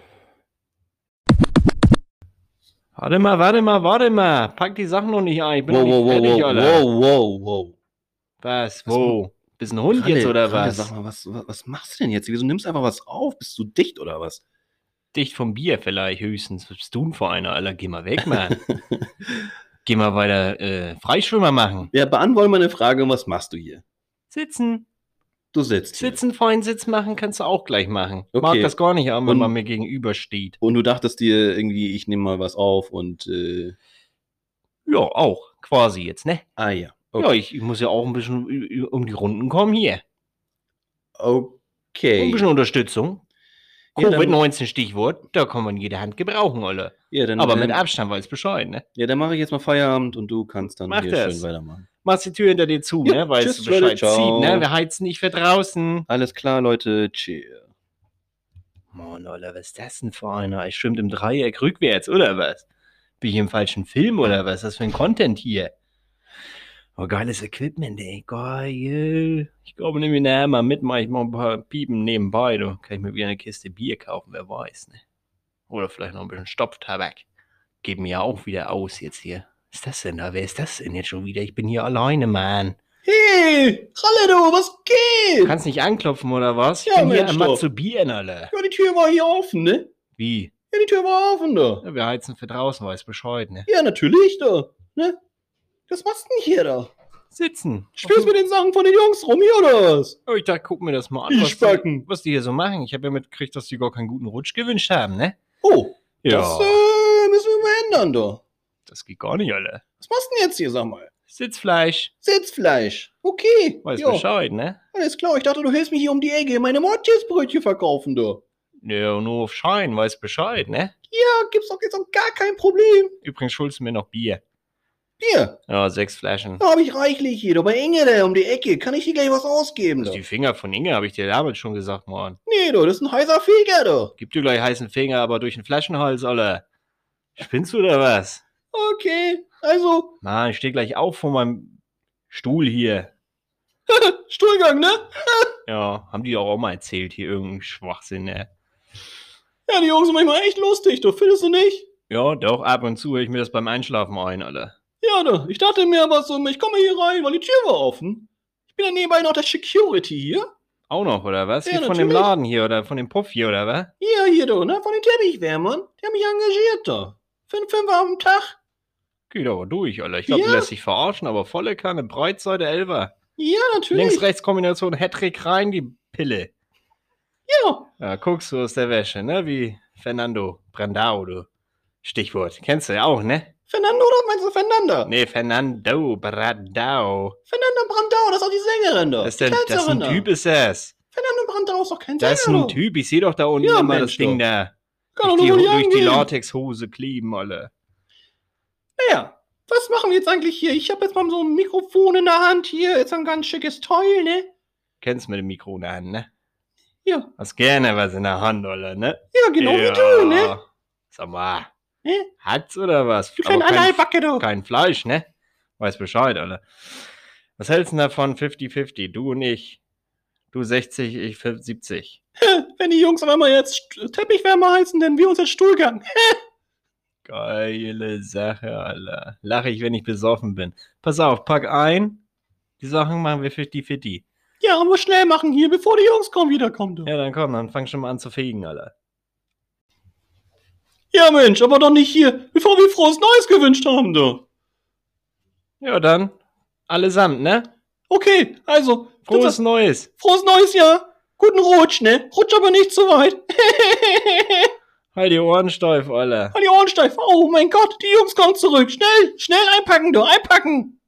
S1: Warte mal, warte mal, warte mal. Pack die Sachen noch nicht ein. Ich bin
S2: Wow,
S1: noch
S2: wow,
S1: nicht
S2: wow,
S1: fertig,
S2: wow,
S1: Alter.
S2: wow, wow, wow.
S1: Was?
S2: Was
S1: Wo? Bist ein Hund
S2: Ralle,
S1: jetzt oder
S2: Ralle,
S1: was?
S2: Sag mal, was, was, was machst du denn jetzt? Wieso nimmst du einfach was auf? Bist du dicht oder was?
S1: Dicht vom Bier vielleicht höchstens. Was bist du denn für einer, Alter? Geh mal weg, Mann. Geh mal weiter äh, Freischwimmer machen.
S2: Ja, beantworte mal eine Frage. Was machst du hier?
S1: Sitzen.
S2: Du sitzt hier.
S1: Sitzen, vorhin Sitz machen, kannst du auch gleich machen.
S2: Okay.
S1: Mag das gar nicht haben, wenn
S2: Und-
S1: man mir gegenüber steht.
S2: Und du dachtest dir irgendwie, ich nehme mal was auf und, äh,
S1: Ja, auch. Quasi jetzt, ne?
S2: ah ja.
S1: Ja, ich, ich muss ja auch ein bisschen ü- ü- um die Runden kommen hier.
S2: Okay.
S1: Ein bisschen Unterstützung.
S2: Ja, dann-
S1: Covid neunzehn Stichwort, da kann man jede Hand gebrauchen, Alter.
S2: Ja, dann,
S1: Aber mit
S2: ähm,
S1: Abstand weiß Bescheid, ne?
S2: Ja, dann mache ich jetzt mal Feierabend und du kannst dann
S1: Mach
S2: hier
S1: das.
S2: schön weitermachen.
S1: Machst die Tür hinter dir zu,
S2: Ja,
S1: ne? Weißt
S2: tschüss,
S1: du Bescheid.
S2: Leute, ciao.
S1: Zieht, ne? Wir heizen nicht für draußen.
S2: Alles klar, Leute. Cheers.
S1: Mann, Alter, was ist das denn für einer? Ich schwimmt im Dreieck rückwärts, oder was? Bin ich im falschen Film, oder was? Was ist das für ein Content hier? Oh, geiles Equipment, ey. Geil. Ich glaube, nehme ich nachher mal mit, mach ich mal ein paar Piepen nebenbei. Du kann ich mir wieder eine Kiste Bier kaufen, wer weiß, ne? Oder vielleicht noch ein bisschen Stopftabak. Geben ja auch wieder aus jetzt hier. Was ist das denn da? Wer ist das denn jetzt schon wieder? Ich bin hier alleine, Mann.
S2: Hey, Ralle, du, was geht?
S1: Kannst nicht anklopfen, oder was? Ich
S2: Ja,
S1: bin hier
S2: Mensch,
S1: am
S2: doch.
S1: Matzubieren, Alter.
S2: Ja, die Tür war hier offen, ne?
S1: Wie?
S2: Ja, die Tür war offen, da.
S1: Ja, wir heizen für draußen, weiß Bescheid, ne?
S2: Ja, natürlich, da. Ne? Was machst du denn hier, da?
S1: Sitzen.
S2: Spielst mit den Sachen von den Jungs rum hier, oder was?
S1: Oh, ich dachte, guck mir das mal an,
S2: Die
S1: was die,
S2: Spacken.
S1: was die hier so machen. Ich habe ja mitgekriegt, dass die gar keinen guten Rutsch gewünscht haben, ne?
S2: Oh,
S1: Ja,
S2: Das äh, müssen wir mal ändern, du.
S1: das geht gar nicht, Alter.
S2: Was machst du denn jetzt hier, sag mal?
S1: Sitzfleisch.
S2: Sitzfleisch. Okay.
S1: Weiß
S2: Jo,
S1: Bescheid, ne?
S2: alles klar. Ich dachte, du hilfst mir hier um die Ecke meine Mordschießbrötchen verkaufen, du.
S1: Ja, nur auf Schein, weiß Bescheid, ne?
S2: Ja, gibt's doch jetzt auch gar kein Problem.
S1: Übrigens schuldest du mir noch Bier.
S2: Bier.
S1: Ja, sechs Flaschen.
S2: Da habe ich reichlich hier. Du, bei Inge da um die Ecke. Kann ich dir gleich was ausgeben,
S1: Also
S2: du?
S1: die Finger von Inge habe ich dir damals schon gesagt, Mann.
S2: Nee, du, das ist ein heißer Feger, du.
S1: Gib dir gleich heißen Finger, aber durch den Flaschenhals, Alter. Spinnst du oder was?
S2: Okay, also,
S1: Mann, ich steh gleich auf von meinem Stuhl hier.
S2: Stuhlgang, ne?
S1: Ja, haben die auch mal erzählt, hier irgendein Schwachsinn, ne?
S2: Ja, die Jungs sind manchmal echt lustig, du. Findest du nicht?
S1: Ja, doch, ab und zu höre ich mir das beim Einschlafen ein, Alter.
S2: Ja, du. Ich dachte mir aber so, ich komme hier rein, weil die Tür war offen. Ich bin ja nebenbei noch der Security hier.
S1: Auch noch, oder was?
S2: Ja,
S1: Hier von dem
S2: natürlich.
S1: Laden hier, oder von dem Puff hier, oder was?
S2: Ja, hier, du, ne? Von den Teppichwärmern. Die haben mich engagiert, du. Für einen Fünfer am Tag.
S1: Geht aber durch, Alter. Ich glaube,
S2: Ja.
S1: du lässt dich verarschen, aber volle Kanne, Breitseite, Elfer.
S2: Ja, natürlich.
S1: Links-Rechts-Kombination, Hattrick rein, die Pille.
S2: Ja.
S1: Ja, guckst du aus der Wäsche, ne? Wie Fernando Brandao, du. Stichwort. Kennst du ja auch, ne?
S2: Fernando oder meinst du Fernanda?
S1: Nee, Fernando Brandao.
S2: Fernanda Brandau, das ist auch die Sängerin, du.
S1: Das ist, der,
S2: Die
S1: das ist ein
S2: Tänzerin,
S1: Typ,
S2: da.
S1: ist das.
S2: Fernanda Brandau ist doch kein Sänger,
S1: Das ist ein
S2: du.
S1: Typ. Ich sehe doch da unten
S2: Ja,
S1: immer
S2: Mensch,
S1: das Ding
S2: doch.
S1: da.
S2: Kann
S1: Durch
S2: doch
S1: die,
S2: nur nicht
S1: durch die
S2: angehen.
S1: Latexhose kleben, alle.
S2: Naja, was machen wir jetzt eigentlich hier? Ich habe jetzt mal so ein Mikrofon in der Hand hier. Ist ein ganz schickes Teil, ne?
S1: Kennst mit dem Mikro in der Hand, ne?
S2: Ja,
S1: Hast gerne was in der Hand, oder, ne?
S2: ja, genau wie du, ne?
S1: Sag mal,
S2: Ne?
S1: hat's oder was?
S2: Du kleine
S1: Aber kein,
S2: Analbacke, du.
S1: kein Fleisch, ne? Weiß Bescheid, alle. Was hältst du denn davon fünfzig fünfzig? Du und ich. Du sechzig, ich siebzig.
S2: Wenn die Jungs auf einmal jetzt St- Teppichwärmer heißen, dann wir uns jetzt Stuhlgang.
S1: Geile Sache, Alter. Lache ich, wenn ich besoffen bin. Pass auf, pack ein. Die Sachen machen wir fünfzig fünfzig.
S2: Ja, aber schnell machen hier, bevor die Jungs kommen, wiederkommen, du.
S1: Ja, dann komm, dann fang schon mal an zu fegen, Alter.
S2: Ja, Mensch, aber doch nicht hier, bevor wir frohes Neues gewünscht haben, du.
S1: Ja, dann. Allesamt, ne?
S2: Okay, also,
S1: Frohes Neues.
S2: frohes neues Jahr. Guten Rutsch, ne? Rutsch aber nicht zu weit.
S1: Halt die Ohren steif, Alter.
S2: Halt die Ohren steif. Oh mein Gott, die Jungs kommen zurück. Schnell, schnell einpacken, du, einpacken.